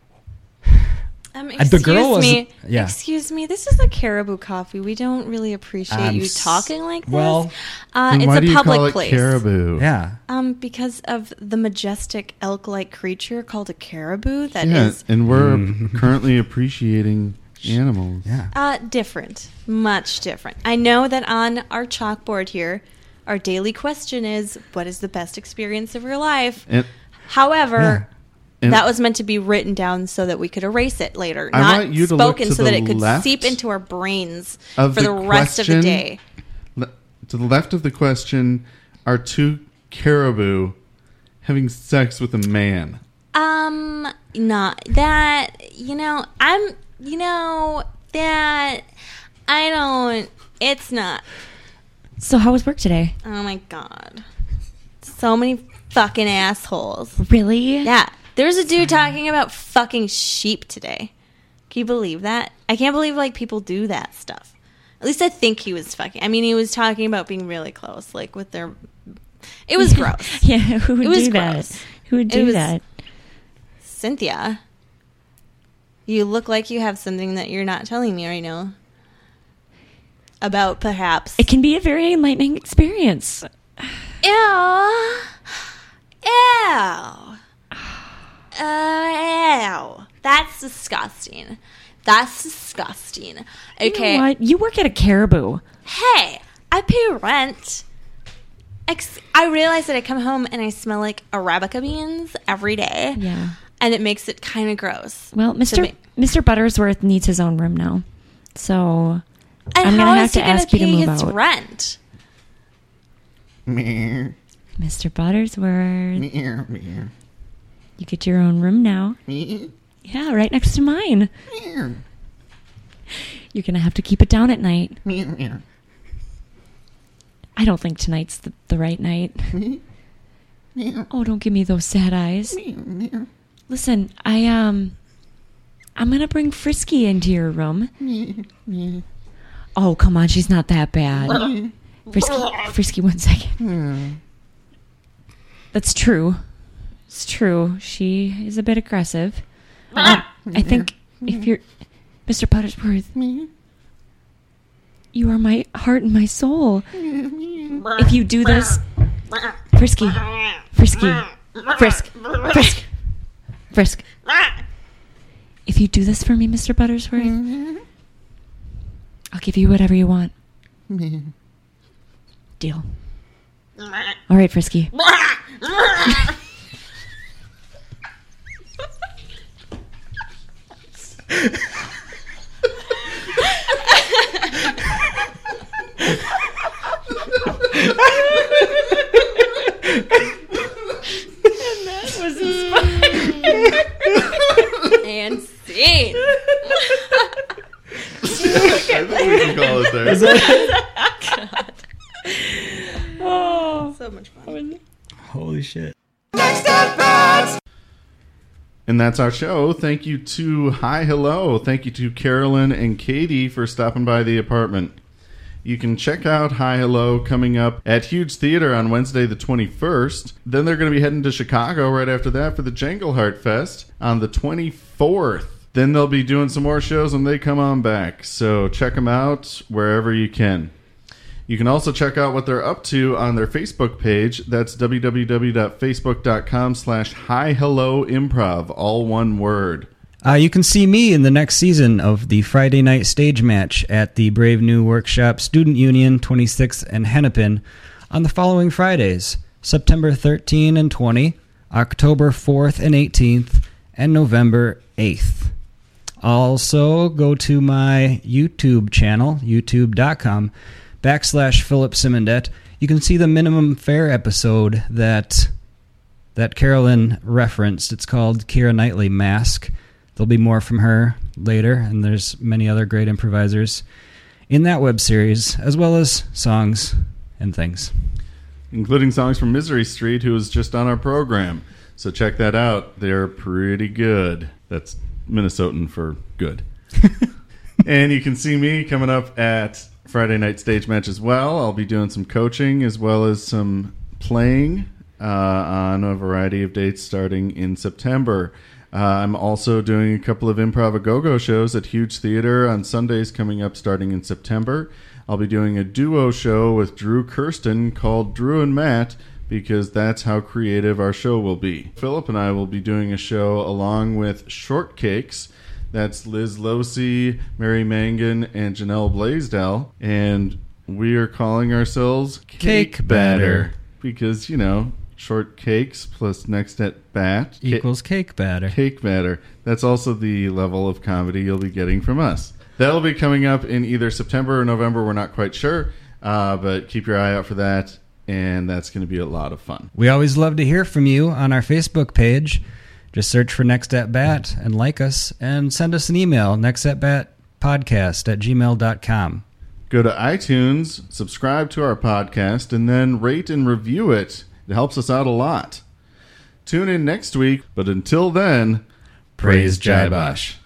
Um, Uh, excuse the girl was- me. yeah. Excuse me. This is a Caribou Coffee. We don't really appreciate Um, you s- talking like this. well, uh, Then it's why a do you public call it place. caribou? Yeah. Um, because of the majestic elk-like creature called a caribou that Yeah, is and we're Mm. currently appreciating animals. Yeah. uh different, much different. I know that on our chalkboard here, our daily question is, "What is the best experience of your life?" And However. And- that was meant to be written down so that we could erase it later, I not want you to look spoken to so that the it could left seep into our brains of for the, the rest of the question. day. le- to the left of the question are two caribou having sex with a man. Um, not that, you know, I'm, you know, that, I don't, it's not, so how was work today? oh my God. So many fucking assholes. Really? Yeah. There's a dude talking about fucking sheep today. Can you believe that? I can't believe, like, people do that stuff. At least I think he was fucking, I mean, he was talking about being really close, like, with their, it was gross. Yeah, who would It was do that? gross. Who would It do was- that? Cynthia, you look like you have something that you're not telling me right now. About perhaps. It can be a very enlightening experience. Ew. Ew. Uh, ew. That's disgusting. That's disgusting. Okay. You know what? You work at a caribou. Hey, I pay rent. Ex- I realize that I come home and I smell like Arabica beans every day. Yeah. And it makes it kind of gross. Well, to Mister me. Mister Buttersworth needs his own room now. So And I'm how gonna have is to he gonna ask you to pay move his out. rent? Mister Buttersworth, you get your own room now. Yeah, right next to mine. You're going to have to keep it down at night. I don't think tonight's the, the right night. Oh, don't give me those sad eyes. Listen, I, um, I'm going to bring Frisky into your room. Oh, come on, she's not that bad. Frisky, Frisky, one second. That's true. It's true. She is a bit aggressive. Um, I think if you're Mister Buttersworth, you are my heart and my soul. If you do this, Frisky, Frisky, Frisk, Frisk, Frisk. If you do this for me, Mister Buttersworth, I'll give you whatever you want. Deal. All right, Frisky. Was inspired. And scene. I think we can call it there. Is that God. Oh, so much fun. Holy shit. Next at Bats. And that's our show. Thank you to Hi Hello. Thank you to Carolyn and Katie for stopping by the apartment. You can check out Hi Hello coming up at Huge Theater on Wednesday the twenty-first. Then they're going to be heading to Chicago right after that for the Jangle Heart Fest on the twenty-fourth. Then they'll be doing some more shows when they come on back. So check them out wherever you can. You can also check out what they're up to on their Facebook page. That's www.facebook.com slash Hi Hello Improv, all one word. Uh, you can see me in the next season of the Friday night stage match at the Brave New Workshop Student Union twenty-sixth and Hennepin on the following Fridays, September thirteenth and twentieth, October fourth and eighteenth, and November eighth. Also, go to my YouTube channel, youtube.com backslash Philip Simondet. You can see the minimum fare episode that that Carolyn referenced. It's called Keira Knightley Mask. There'll be more from her later, and there's many other great improvisers in that web series, as well as songs and things. Including songs from Misery Street, who was just on our program. So check that out. They're pretty good. That's Minnesotan for good. And you can see me coming up at Friday Night Stage Match as well. I'll be doing some coaching as well as some playing uh, on a variety of dates starting in September. Uh, I'm also doing a couple of Improv-A-Go-Go shows at Huge Theater on Sundays coming up starting in September. I'll be doing a duo show with Drew Kirsten called Drew and Matt, because that's how creative our show will be. Philip and I will be doing a show along with Shortcakes. That's Liz Losey, Mary Mangan, and Janelle Blaisdell. And we are calling ourselves Cake Batter. Because, you know, shortcakes plus next at bat Equals cake batter. Cake batter. That's also the level of comedy you'll be getting from us. That'll be coming up in either September or November. We're not quite sure, uh, but keep your eye out for that, and that's going to be a lot of fun. We always love to hear from you on our Facebook page. Just search for Next At Bat and like us, and send us an email, nextatbatpodcast at gmail dot com. Go to iTunes, subscribe to our podcast, and then rate and review it. It helps us out a lot. Tune in next week, but until then, praise Jaibosh.